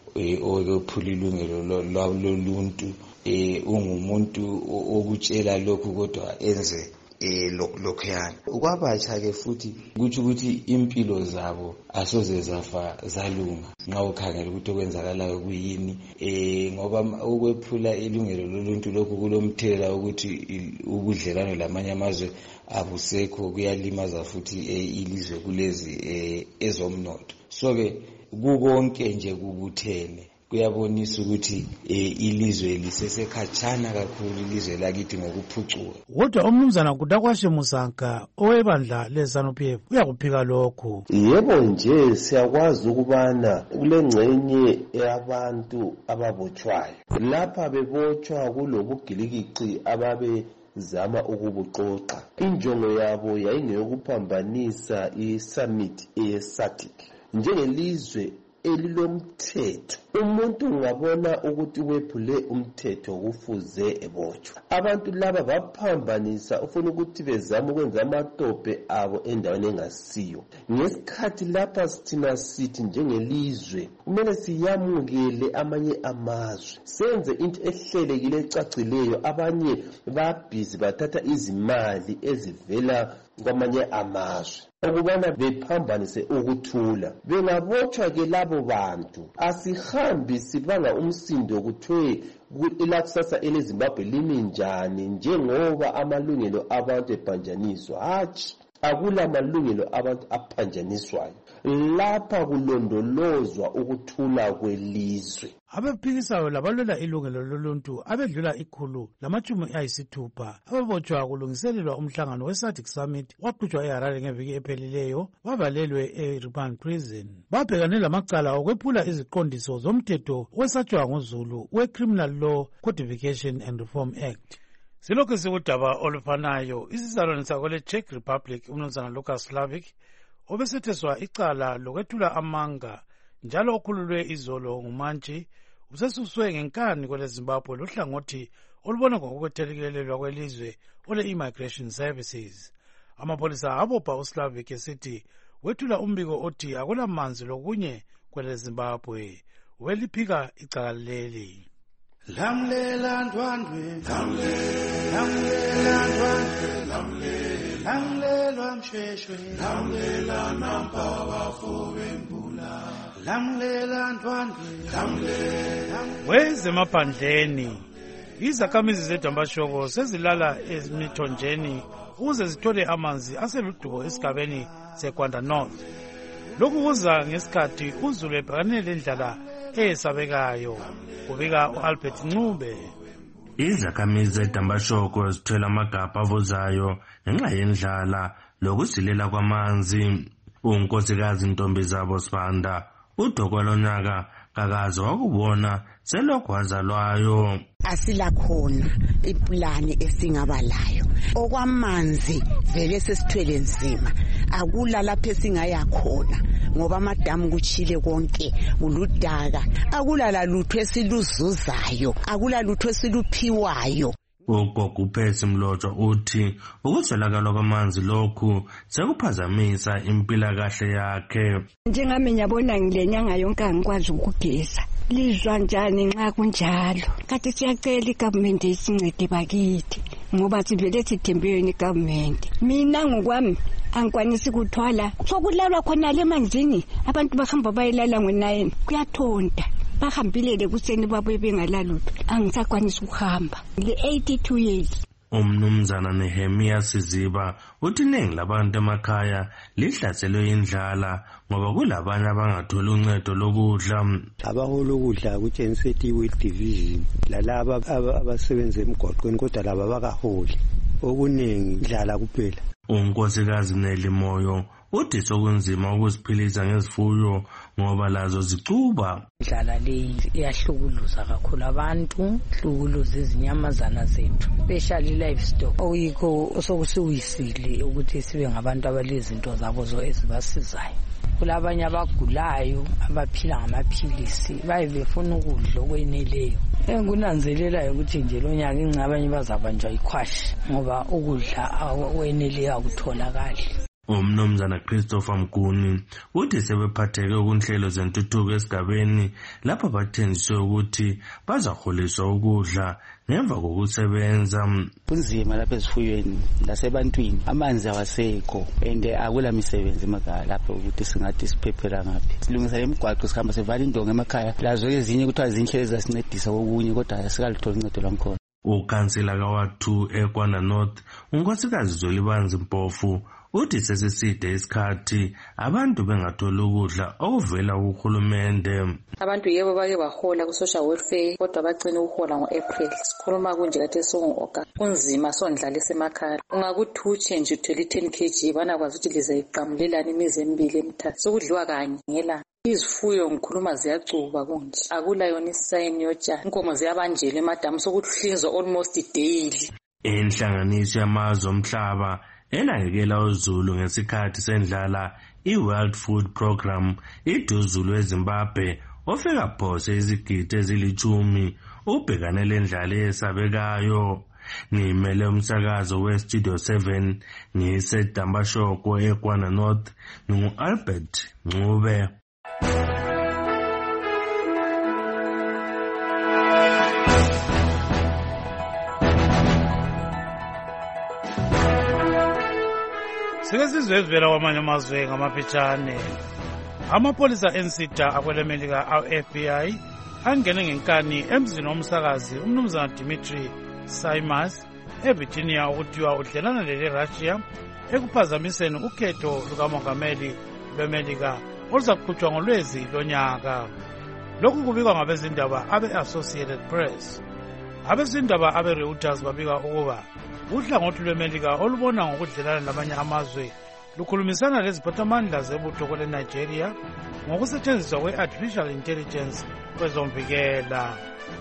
okephula ilungelo loluntu, ungumuntu okutshela lokhu kodwa enze lokhuyana. Ukwabatsha-ke futhi kutsho ukuthi impilo zabo asoze zafa zalunga nxa ukhangela ukuthi okwenzakalayo kuyini, ngoba ukwephula ilungelo loluntu lokhu kulomthelela ukuthi ubudlelwano lamanye amazwe abusekho, kuyalimaza futhi ilizwe kulezi ezomnotho. So-ke kukonke nje kubuthene kuyabonisa ukuthi ilizwe lisesekhatshana kakhulu ilizwe lakithi ngokuphucuka. Kodwa umnumzana Kudakwashe Musanka owebandla leZANU-PF uyakuphika lokhu. Yebo nje siyakwazi ukubana kule ngcenye yabantu ababotshwayo lapha bebotshwa kulobugilikici ababezama ukubuqoqa. Injongo yabo yayingeyokuphambanisa i-summit ye-SADC. Njengelizwe elilomthetho. Umuntu ungabona ukuthi wephule umthetho kufuze ebotshwe. Abantu laba baphambanisa ufuna ukuthi bezama ukwenza amatophe abo endaweni engasiyo. Ngesikhathi lapha sithina sithi njengelizwe kumele siyamukele amanye amazwe, senze into ehlelekile ecacileyo. Abanye babhizi bathatha izimali ezivela kwamanye amazwe ukubana bephambanise ukuthula. Bengabotshwa ke labo bantu, asihambi sibanga umsindo kuthiwe elakusasa eleZimbabwe limi njani njengoba amalungelo abantu ephanjaniswa. Hatshi, akula malungelo abantu aphanjaniswayo. Lapha kulondolozwa ukuthula kwelizwe. Abaphikisayo labalwela ilungelo loluntu abedlula 160 ababotshwa kulungiselelwa umhlangano we-SADC Summit waqhutshwa eHarare ngeviki ephelileyo bavalelwe eRemand Prison. Babhekane lamacala okwephula iziqondiso zomthetho wesatshwa nguzulu we-Criminal Law Codification and Reform Act. Silokhu sikudaba olufanayo, isizalwane sakwele Czech Republic umnumzana Lucas Slavic obesetheswa icala lokwethula amanga njalo okhululwe izolo ngumantshi usesuswe ngenkani kweleZimbabwe lohlangothi olubona ngokuthekelelwa kwelizwe ole-Immigration Services. Amapolisa abopha uSlavic esithi wethula umbiko othi akulamanzi lokunye kweleZimbabwe. Weliphika icala leli. Lamlela ndwandwe, lamlela ndwandwe, lamlelwa msheshwe, lamlela nampa bafobe mbula, lamlela ndwandwe, Wezemaphandleni, izakhamizi zeDambashoko sezilala emithonjeni ukuze zithole amanzi aseludubo esigabeni seGwanda North. Lokhu kuza ngesikhathi uzulu ebhekane lendlala eyesabekayo, kubika u-Albert Ncube. Izakhamizi zeDambashoko zithwele amagabha avuzayo ngenxa yendlala lokusilela kwamanzi. Unkosikazi Ntombi Zabo Sibanda udokwa lonyaka kakaze wakubona selokhu wazalwayo. Asilakhona iplani esingaba layo. Okwamanzi vele sesithwele nzima. Akula lapho esingaya khona ngoba amadamu kuchile konke uludaka. Akula lalutho esiluzuzayo, akula lutho esiluphiwayo. Ugogo uPhesi Mlotshwa uthi ukuswelakala kwamanzi lokhu sekuphazamisa impilakahle yakhe. Njengami ngiyabona ngilenyanga yonke angikwazi ukugeza. Lizwa njani nxa kunjalo? Kade siyacela igovernment isincede bakithi ngoba sivele sithembe igovernment. Mina ngokwami angikwanisi ukuthwala. Sokulalwa khona le manzini abantu bahamba bayilala ngo9 kuyathonta. Bahambile kuseni babuye bengalalutho. Angisakwanisi ukuhamba. Le82 years. Umnumzana Nehemia Siziba uthi iningi labantu emakhaya lihlaselwe indlala ngoba kulabanye abangathola uncedo lokudla. Abahola ukudla kutshenisithi World Division lalaba abasebenza emgwaqweni kodwa laba bakaholi okuningi indlala kuphela. Unkosikazi Nelimoyo uthi sokunzima ukuziphilisa ngezifuyo ngoba lazo zicuba. Indlala leyi iyahlukuluza kakhulu abantu, hlukuluza izinyamazana zethu, especially livestock. Oyikho osokusiwisile ukuthi sibe ngabantu abalezinto zabo ezibasizayo. Kulabanye abagulayo abaphila ngamaphilisi bayebefuna ukudla okweneleyo. Engunanzelelayo ukuthi nje lo nyaka ingcabanye bazabanjwa ikhwashi ngoba ukudla okweneleyo akutholakali. Umnumzana Christopher Mguni uthi sebephatheke kunhlelo zentuthuko esigabeni lapho bathenjiswe ukuthi bazaholiswa ukudla ngemva kokusebenza. Kunzima lapha ezifuyweni lasebantwini amanzi awasekho ende akula misebenzi emakhaya lapho ukuthi singathi siphephela ngaphi. Silungisa imigwaqo sikhamba sivala indonga emakhaya lazo ezinye kuthiwa zinhlelo zasincedisa okunye kodwa asikaluthola uncedo lwakhona. Ukhansila kaWathu eGwanda North unkosikazi Zolibanzi Mpofu uthi sesiside isikhathi abantu bengathola ukudla okuvela kuhulumende. Abantu yebo bake bahola ku social welfare kodwa bagcina ukuhola ngoApril. Sikhuluma kunje kade songoga. Kunzima sondlala esemakhaya. Ungakuthutshe nje uthele 10 kg banakwazi ukuthi lize iqamulelana imizi emibili emithathu. Sokudliwa kanye ngelanga. Izifuyo ngikhuluma ziyacuba kunje. Akula yona isayini yotshani. Inkomo ziyabanjelwa emadamu sokuthi hlinzwa almost daily. Inhlanganiso yamazwe omhlaba enakekela uZulu ngesikhathi sendlala iWorld Food Program iduzulu eZimbabwe ofika phose izigidi ezili-10 ubhekane lendlala esabekayo. Ngimele umsakazo weStudio 7 ngisedambashoko eKwana North ngingu-Albert Ncube. Sike sizwevela kwamanye amazwe ngamaphetshane. Amapolisa eNsita akwelemelika FBI angene ngenkani emzini womsakazi umnumzana Dimitri Simas eVirginia ukuthiwa udlelana leRussia ekuphazamiseni ukhetho lukamongameli lweMelika oluzakuqhutshwa ngoLwezi lonyaka. Lokhu kubikwa ngabezindaba abe-Associated Press. Abezindaba abe-Reuters babika ukuba uhlangothi lweMelika olubona ngokudlelana lamanye amazwe lukhulumisana leziphathamandla zebutho kweleNigeria ngokusetshenziswa kwe-artificial intelligence kwezomvikela.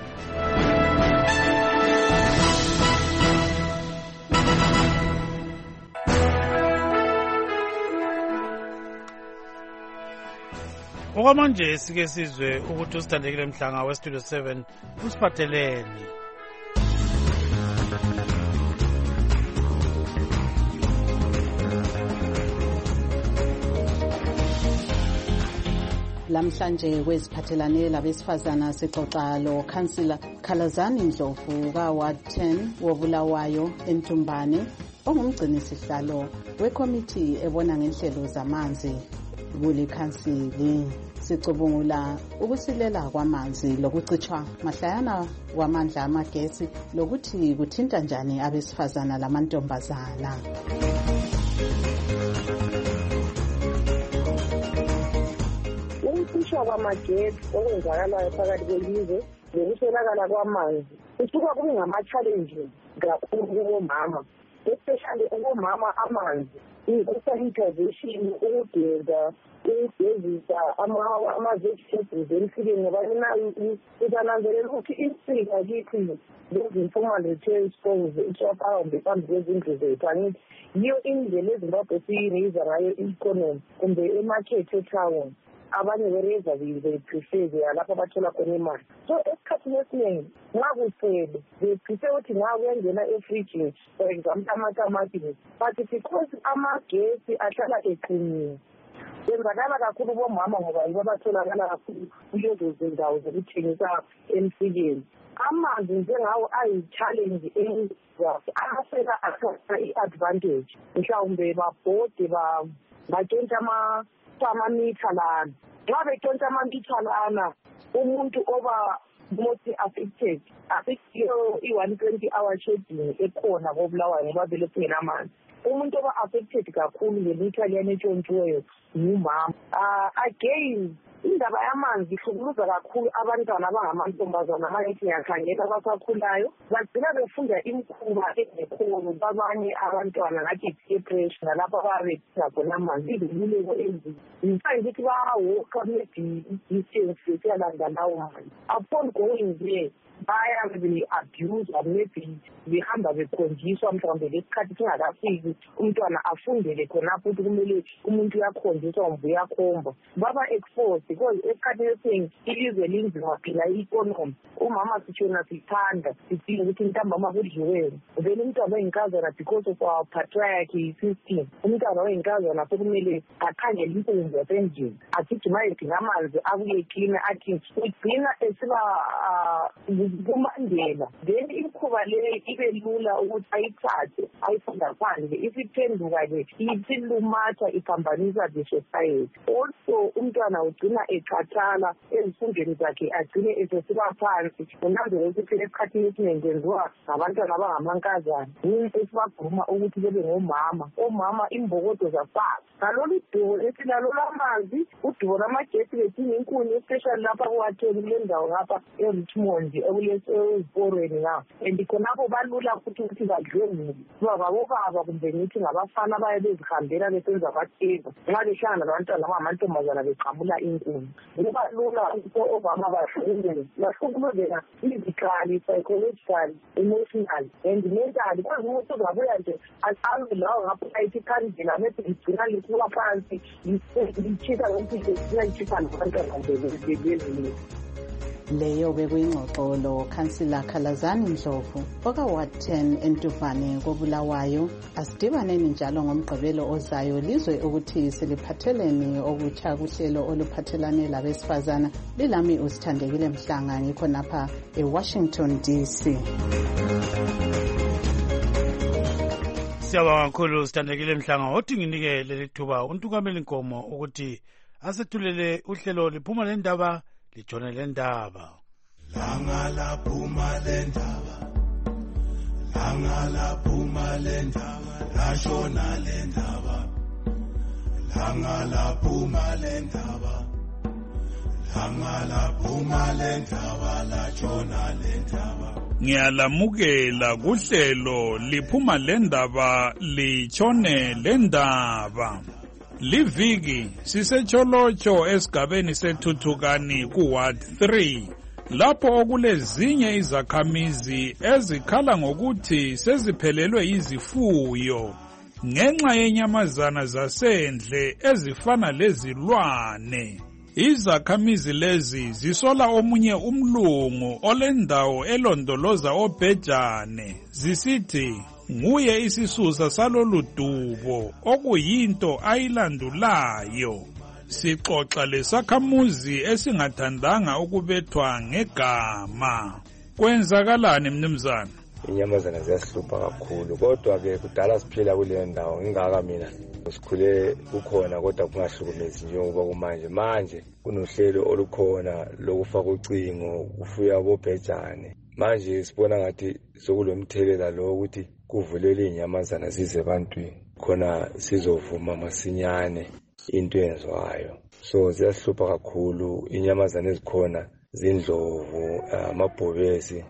Okwamanje sike sizwe ukuthi usithandekile mhlanga weStudio 7 usiphatheleni. Lamhlanje kweziphathelane labesifazana sixoxa lo Councillor Khalazani Ndlovu ka-Ward 10 wobulawayo eNtumbane ongumgcini sihlalo wekomiti ebona ngenhlelo zamanzi kule council. Sicubungula ukusilela kwamanzi lokucitshwa mahlayana kwamandla amagesi lokuthi kuthinta njani abesifazana lamantombazana. Ukucitshwa kwamagesi okwenzakalayo phakathi kwelizwe lokuswelakala kwamanzi kusuka kube ngama-challenges kakhulu kubomama, especially kubomama amanzi, i-sanitization, ukugezisa ama-vegetables emfileni ngoba uzananzelela ukuthi insika kithi lezi-informal retail stores iswaphambili phambi kwezindlu zethu. Angithi yiyo indlela eZimbabwe siyiraiza ngayo i-economy kumbe emarket etown. Abanye bereza beprefer lapho bathola khona imali. So esikhathini esiningi nxa kusele beprefer ukuthi nxa kuyangena efrijini, for example amatamatisi, but because amagesi ahlala eqinile kwenzakala kakhulu bomama ngoba yibo abatholakala kakhulu kulezo zindawo zokuthengisa emsikeni. Amanzi njengawo ayi-challenge aseka athatha i-advantage, mhlawumbe babhode batshontsha amamitha lana. Nxa betshontsha amamitha lana, umuntu oba most affected i-120 hour shedding ekhona kobulawayo ngoba vele singelamanzi. Umuntu oba affected kakhulu ngemitha liyana etshontshiweyo ngumama. Again, indaba yamanzi ihlukuluza kakhulu abantwana abangamantombazana amangithi ngiyakhangela abasakhulayo bagcina befunda imikhuba engekhono kwabanye abantwana ngathi i-depression nalapho ababedinga khona amanzi iziluleko enzima. Ngisayi ukuthi bayawoka maybe i-distance besiyalanda lawo manzi. Upon going there baya be-abused, maybe behamba bekhonjiswa mhlawumbe lesikhathi singakafiki umntwana afundele khonapho ukuthi kumele umuntu uyakhonjiswa kumbe uyakhomba. Baba-exposed because esikhathini esiningi ilizwe linzima phela i-economy. Umama sitshona sithanda sidinga ukuthi ntambama kudliwele. Then umntwana oyinkazana because of our patriarchy system, umntwana oyinkazana sekumele akhangele impumbi yasendlini, agijima edinga amanzi abuye eklina, athi ugcina esiba kumandela. Then imikhuba le ibe lula ukuthi ayithathe ayifunda phandle, isiphenduka-ke isilumatha iphambanisa the society. Also umntwana ugcina ekhathala ezifundweni zakhe, agcine esesiba phansi. Unanzele ukuthi esikhathini esiningi kwenziwa ngabantwana abangamankazana esibaguma ukuthi bebe ngomama. Omama imbokodo zafaka ngalolu dubo esilalo lamanzi udubo lamagesi bedinga inkuni especially lapha kuwatheli kule ndawo ngapha eRichmond eziporweni ngapha and khonapho balula futhi ukuthi badlwengule kuba babobaba kumbe ngithi ngabafana abaye bezihambela besenza batheba nxa behlangana labantwana abangamantombazana beqamula inkuni kuba lula obaba bahlukumezeka physically, psychologically, emotionally and mentally kwazi ukuthi uzabuya nje alwe lawo ngapha isikhandela mase igcina lisuka phansi lichitha ngempilo lichitha nabantwana bezini. Leyo bekuyingxoxo lo Councillor Khalazani Ndlovu okaWard 10 eNtuvane koBulawayo. Asidibaneni njalo ngomgqibelo ozayo lizwe ukuthi seliphatheleni okutsha kuhlelo oluphathelane labesifazana. Lilami uSithandekile Mhlanga ngikho napha eWashington DC. Siyabonga kakhulu Sithandekile Mhlanga othi nginike leli thuba uNtungameli Nkomo ukuthi asethulele uhlelo liphuma lendaba lijone lendaba. Langa laphuma lendaba, langa laphuma lendaba, lashona lendaba, langa laphuma lendaba, langa laphuma lendaba, lashona lendaba. Ngiyalamukela kuhlelo liphuma lendaba lichone lendaba. Liviki sisecholocho esigabeni sethuthukani kuWard 3 lapho okulezinye izakhamizi ezikhala ngokuthi seziphelelwe izifuyo ngenxa yenyamazana zasendle ezifana lezilwane. Izakhamizi lezi zisola omunye umlungu olendawo elondoloza obhejane zisithi nguye isisusa salolu dubo okuyinto ayilandulayo. Sixoxa lesakhamuzi esingathandanga ukubethwa ngegama. Kwenzakalani mnumzana? Inyamazana ziyasihlupha kakhulu kodwa-ke kudala siphila kuleyo ndawo ngingaka mina sikhule kukhona kodwa kungahlukumezi njengoba manje kunohlelo olukhona lokufaka ucingo kufuya bobhejane. Manje sibona ngathi sokulomthelela lo ukuthi kuvulele inyamazana zize ebantwini khona sizovuma masinyane into yenziwayo. So ziyasihlupha kakhulu inyamazana ezikhona zindlovu, amabhubesi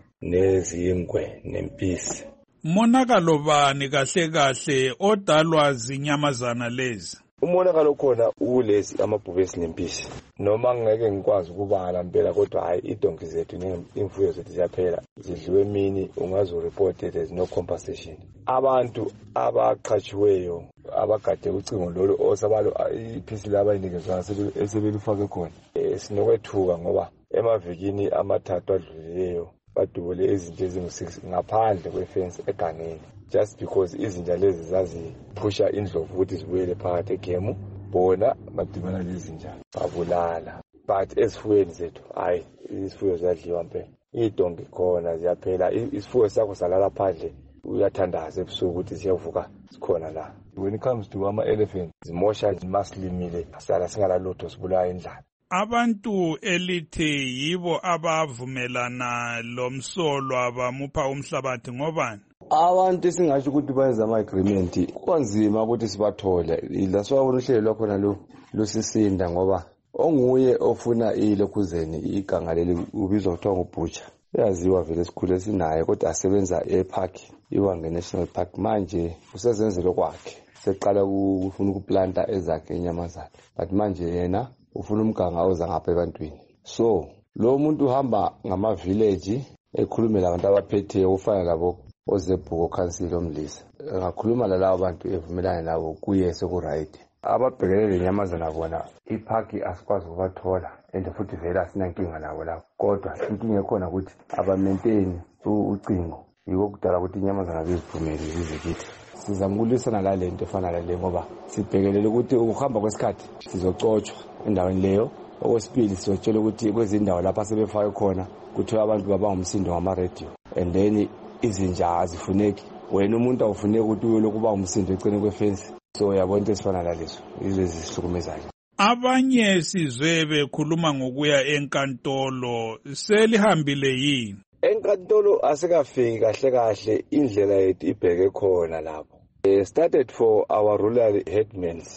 nezingwe nempisi. Monakalo bani kahle kahle odalwa zinyamazana lezi? Umonakalo khona ulezi amabhubesi nempisi. Noma ngeke ngikwazi ukubala impela kodwa hayi idonki zethu imfuyo zethu ziyaphela zidliwe emini ungazoreport there's no compensation. Abantu abaqhatshiweyo abagade ucingo lolu osabalo iphisi laba inikezwa esebelifake khona sinokwethuka ngoba emavikini amathathu adlulileyo badubule izinto ezingu-6 ngaphandle kwefence egangeni just because izinja lezi zaziphusha indlovu ukuthi zibuyele phakathi egemu bona badubana lezinja babulala. But ezifuyweni zethu hayi izifuyo ziyadliwa mpela. Idonki khona ziyaphela isifuyo sakho salala phandle uyathandaza ebusuku ukuthi siyavuka sikhona la. When it comes to ama-elephant zimosha masilimile sala singalalutho sibulawa indlala. Abantu elithi yibo abavumelana lomsolwa bamupha umhlabathi ngobani? Abantu singasho ukuthi bayenza ama-agreement kwanzima ukuthi sibathole. That's why uhlelo lwakhona lusisinda ngoba onguye ofuna ilokhuzeni iganga leli ubizwa kuthiwa ngubhutsha. Uyaziwa vele esikhule sinaye kodwa asebenza ePark iWange National Park. Manje usezenzelo kwakhe seqala ufuna ukuplanta ezakhe inyamazana but manje yena ufuna umganga oza ngapha ebantwini. So lo muntu uhamba ngama-village ekhulume labantu abaphetheyo ufana labo ozebhuko council omlisa ngakhuluma lalawo bantu evumelana nabo kuye sekuright. Ababhekele lenyamazana bona iPark asikwazi ukubathola and futhi vele asinankinga nabo lapho kodwa inkinga ekhona ukuthi abamaintain ucingo yiko kudala ukuthi inyamazana beziphumele zizikithi. Sizamkulisana lalento efana lale ngoba sibhekelele ukuthi ukuhamba kwesikhathi sizocotshwa endaweni leyo. Okwesibili sizotshela ukuthi kwezindawo lapha sebefake khona kuthiwa abantu babangumsindo wama-radio and then izinja azifuneki. Wena umuntu awufuneki ukuthi uyoloku uba umsindo eceleni kwefensi. So yabona into esifana lalezo yizo ezisihlukumezayo. Abanye sizwe bekhuluma ngokuya enkantolo selihambile yini? Enkantolo asikafiki kahle indlela yethu ibheke khona lapho. Started for our rural headmen.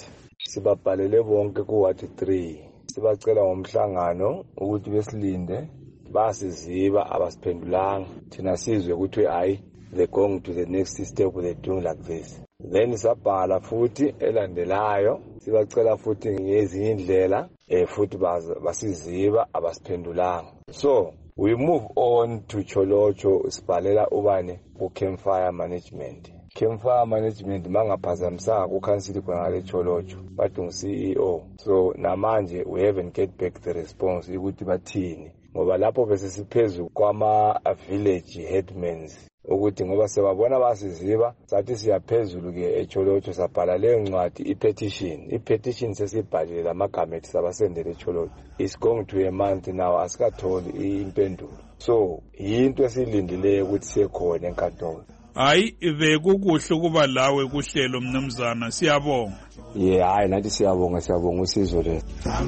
sibabhalele bonke ku-Ward 3 sibacela ngomhlangano ukuthi besilinde basiziba abasiphendulanga thina sizwe ukuthi hayi they're going to the next step, they're doing like this. Then sabhala futhi elandelayo sibacela futhi ngezinye indlela futhi basiziba abasiphendulanga. So we move on to Cholocho sibhalela ubani ku-Campfire Management. Campfire Management mangaphazamisanga ku-council khona ngale Cholocho bathi ngu-CEO. So namanje we haven't get back the response ukuthi bathini ngoba lapho bese siphezulu kwama-village headmans ukuthi ngoba sebabona basiziba sathi siyaphezulu-ke eCholocho sabhala leyo ncwadi i-petition sesibhalile amagama ethi sabasendele eCholocho. It's going to a month now asikatholi impendulo. So yinto esilindileyo ukuthi siyekhona enkantolo. Hayi bekukuhle ukuba lawe kuhlelo mnumzana, siyabonga. Hayi nathi siyabonga usizo le.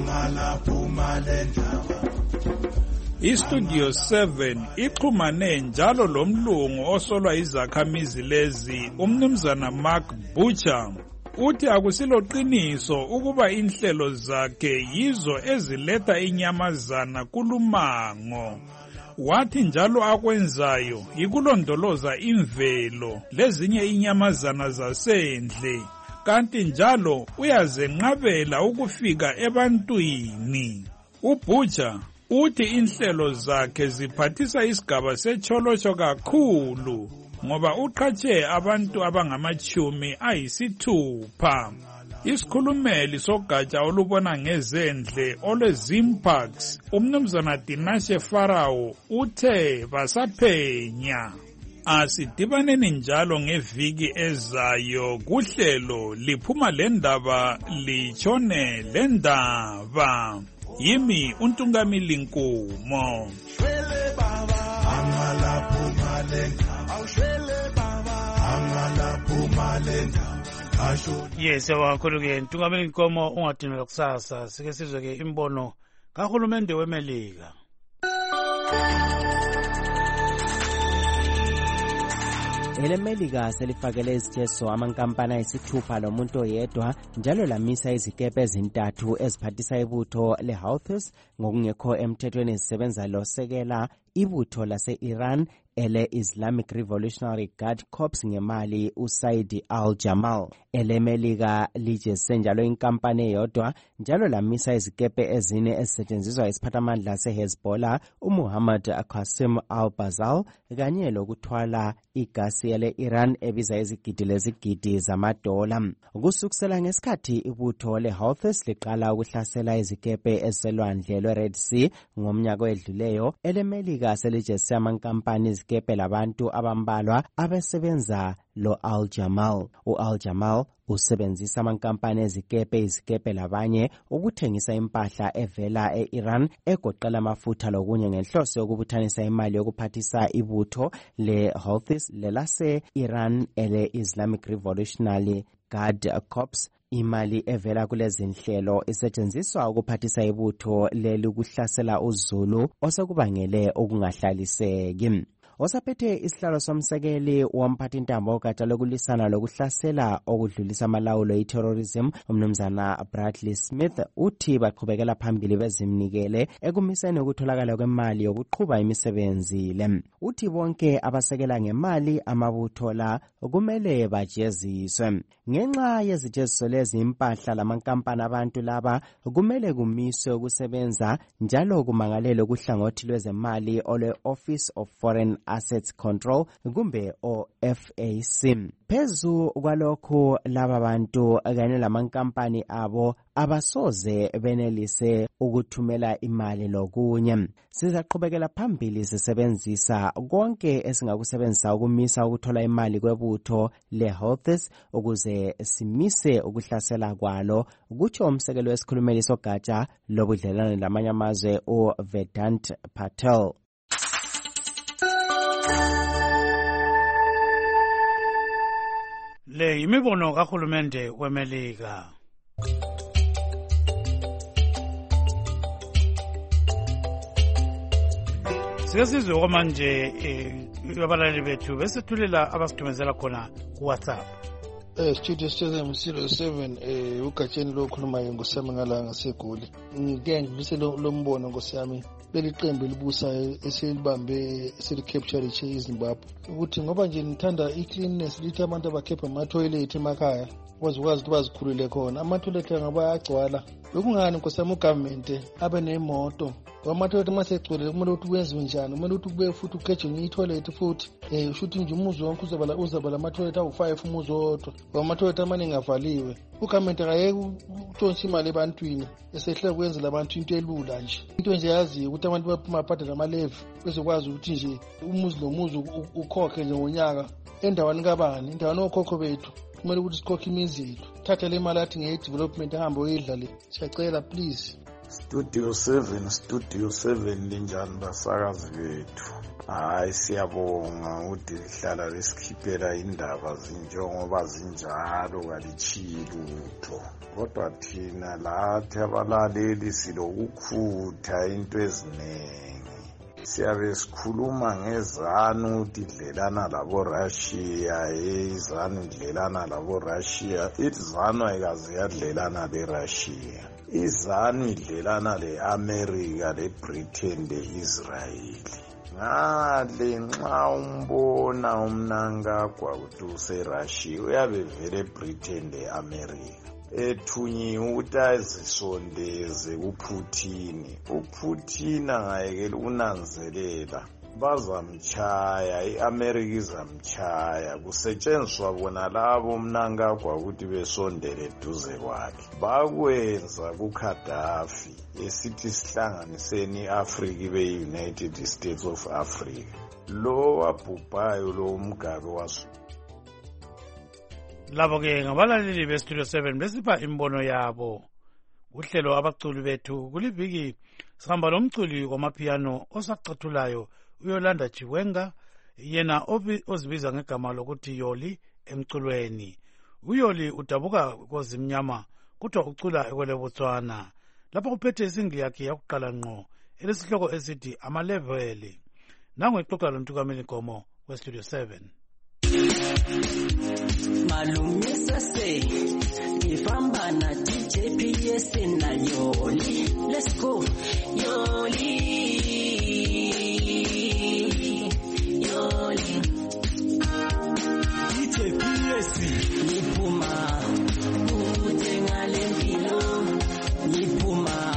iStudio 7 ixhumane njalo lomlungu osolwa izakhamizi lezi umnumzana Mark Butcher. Uthi akusilo qiniso ukuba inhlelo zakhe yizo eziletha inyamazana kulumango. Wathi njalo akwenzayo yikulondoloza imvelo lezinye inyamazana zasendle, kanti njalo uyazenqabela ukufika ebantwini. uButcher uthi inhlelo zakhe ziphathisa isigaba seCholocho kakhulu ngoba uqhatshe abantu abangama-60. Isikhulumeli sogatsha olubona ngezendle olwe-Zimparks umnumzana Tinashe Farao uthe basaphenya. Asidibaneni njalo ngeviki ezayo kuhlelo liphuma lendaba litshone lendaba. Yimi uNtungamili Nkumo. Yes, wakhuluke Ntungamili Nkumo ungadinela kusasa. Sike sizwe ke imbono kahulumende weMelika. EleMelika selifakele izithetho amankampani ayisithupha lomuntu oyedwa njalo lamisa izikepe ezintathu eziphathisa ibutho leHouthis ngokungekho emthethweni ezisebenza losekela ibutho lase-Iran ele-Islamic Revolutionary Guard Corps ngemali uSaidi al-Jamal. EleMelika lijezise njalo inkampani eyodwa njalo lamisa izikepe ezine ezisetshenziswa isiphathamandla seHezbollah uMuhammad Qasim al-Bazal kanye lokuthwala igasi ele-Iran ebiza izigidi lezigidi zamadola. Kusukela ngesikhathi ibutho leHouthis liqala ukuhlasela izikepe eziselwandle lwe-Red Sea ngomnyaka odluleyo, EleMelika selijezise amankampani izikepe labantu abambalwa abasebenza lo al-Jamal. U-al-Jamal usebenzisa amankampani ezikepe izikepe labanye ukuthengisa impahla evela e-Iran egoqela amafutha lokunye ngenhloso yokubuthanisa imali yokuphathisa ibutho leHouthis lelase-Iran ele-Islamic Revolutionary Guard Corps. Imali evela kulezi nhlelo isetshenziswa ukuphathisa ibutho leli ukuhlasela uZulu osekubangele ukungahlaliseki. Osaphethe isihlalo somsekeli womphathintambo wogatsha lokulisana lokuhlasela okudlulisa amalawulo i-terrorism umnumzana Bradley Smith uthi baqhubekela phambili bezimnikele ekumiseni ukutholakala kwemali yokuqhuba imisebenzi le. Uthi bonke abasekela ngemali amabutho la kumele bajeziswe. Ngenxa yezijeziso lezi impahla lamankampani abantu laba kumele kumiswe ukusebenza njalo kumangalele ukuhlangothi lwezemali olwe-Office of Foreign Assets Control kumbe OFAC. Phezu kwalokhu laba bantu kanye lamankampani abo abasoze benelise ukuthumela imali lokunye. Sizaqhubekela phambili sisebenzisa konke esingakusebenzisa ukumisa ukuthola imali kwebutho leHouthis ukuze simise ukuhlasela kwalo, kutsho umsekeli wesikhulumeli sogatsha lobudlelwane lamanye amazwe uVedant Patel. Le imibono kahulumende weMelika. Siyasizwe kwamanje abalaleli bethu besithulela abasithumezela khona kuWhatsApp. Studio 07 ugatsheni lokhulumayo ngosami ngalanga segoli. Ngike ngivise lo mbono ngosami leli qembu elibusayo eselibambe selicapture iZimbabwe ukuthi ngoba nje nithanda icleanness lithi abantu abakhepha ama-toilet emakhaya ukwazi ukuthi bazikhulule khona ama-toilet angaba agcwala. Lokungani nkosami ugovernment abe nemoto ama-toilet masegcwele kumele ukuthi wenziwe njani, kumele ukuthi kube futhi ukheje nge i-toilet futhi ushuthi nje umuzi wonke uzaba lama-toilet awu-5 umuzi owodwa ama-toilet amaningi avaliwe. Ugovernment akayeke utshontsha imali ebantwini esehle kwenzela abantu into elula nje, into nje yaziyo ukuthi abantu baphathe nama-levy bezokwazi ukuthi nje umuzi nomuzi ukhokhe nje ngonyaka endaweni kabani, endaweni okhokho bethu kumele ukuthi sikhokhe imizi yethu. Thatha le mali athi nge-development ahambe oyidlale, siyacela please. Studio 7 linjani basakazi bethu? Hayi siyabonga ukuthi lihlala lesikhiphela indaba zinjengoba zinjalo kalichili lutho. Kodwa thina lathi abalaleli silokukhutha into eziningi. Siyabe sikhuluma ngezanu ukuthi idlelana labo-Russia, izanu idlelana labo-Russia. Izanu ayikaze yadlelana le-Russia. Izanu idlelana le-America, le-Britain, le-Israel. Ngale nxa umbona umnankagwa ukuthi use-Russia uyabe vele eBritain le-America. Ethunyiwe ukuthi azisondeze kuPutin. uPutin angayekela unanzelela bazamchaya, i-America izamchaya. Kusetshenziswa bona labo umnankagwa ukuthi besondele eduze kwakhe. Bakwenza kuGaddafi esithi sihlanganiseni i-Africa ibe yi-United States of Africa. Lo wabhubhayo lo umgabe waso. Labo-ke ngabalaleli beStudio 7 besipha imbono yabo. Uhlelo abaculi bethu kuliviki sihamba lomculi wamapiano osacathulayo uYolanda Chiwenga, yena ozibiza ngegama lokuthi Yoli emculweni. uYoli udabuka kozimnyama kodwa ucula ekwele Botswana. Lapho uphethe isingli yakhe yakuqala ngqo elesihloko esithi amaleveli. Nangu ixoxa loNtukameli Nkomo weStudio 7. Malumisa se ifamba na DJ PS na Yoli. Let's go Yoli. DJ PS nipuma kutenga lempilo, nipuma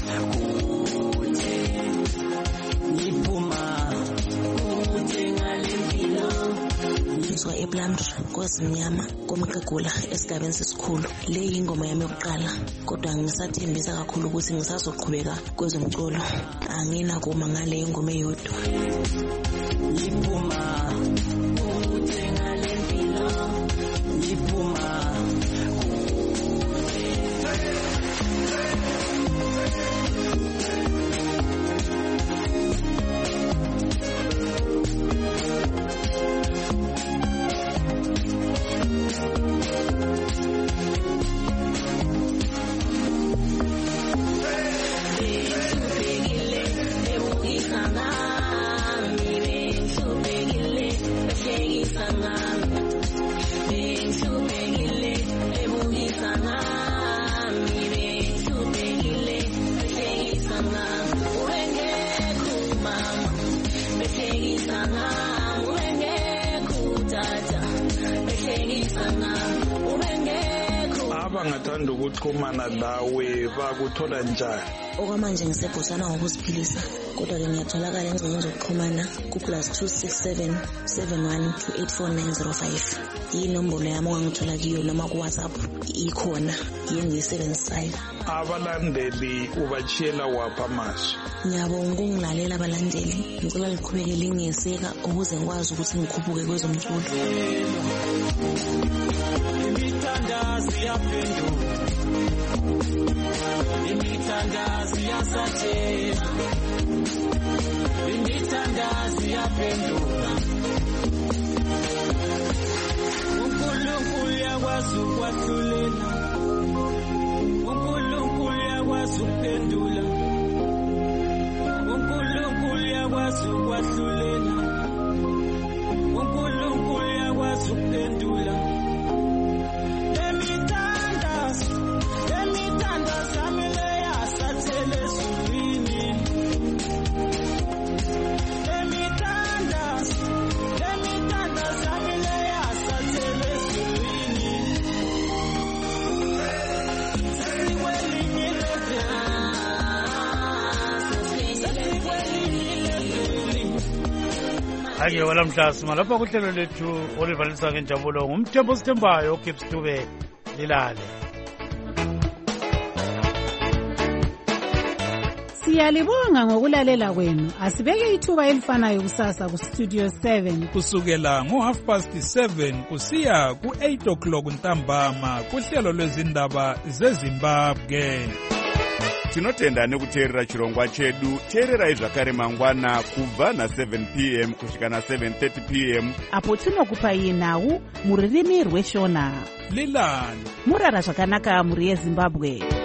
kutenga lempilo. Ngizwa eBlandra kozimnyama komqegula esigabeni sesikhulu. Le ingoma yami yokuqala kodwa ngisathembisa kakhulu ukuthi ngisazoqhubeka kwezomculo. Angina kuma ngale ingoma eyodwa. Nipuma kutenga lempilo, nipuma abangathanda ukuxhumana lawe bakuthola njani? Okwamanje ngiseBotswana ngokuziphilisa kodwa ke ngiyatholakala engcingweni zokuxhumana ku+267 71284905. Inombolo yami ongangithola kiyo noma kuWhatsApp ikhona yengiyisebenzisayo. Abalandeli ubachiyela wapha amazwi? Ngiyabonga ukungilalela abalandeli, ngicela liqhubekele ngingeseka ukuze ngikwazi ukuthi ngikhuphuke kwezomculo. Imithandazo yaphenduka, imithandazo yasathela, imithandazo yaphenduka. uNkulunkulu yakwazi ukwahlulela, uNkulunkulu yakwazi ukuphendula, uNkulunkulu yakwazi ukwahlulela, uNkulunkulu yakwazi ukuphendula. Ake wala mhlasima lapha kuhlelo lethu olivalisa ngenjabulo ngumthembo sithembayo Gibbs Dube lilale. Siyalibonga ngokulalela kwenu. Asibeke ithuba elifanayo kusasa ku Studio 7 kusukela ngo7:30 kusiya ku8 ntambama kuhlelo lwezindaba zeZimbabwe. Tinotenda nekuteerera chirongwa chedu. Teererai zvakare mangwana kubva na7 p.m. kusvika na7:30 p.m. apo tinokupai nhau muririmi rweshona. Lilani murara zvakanaka muri yeZimbabwe.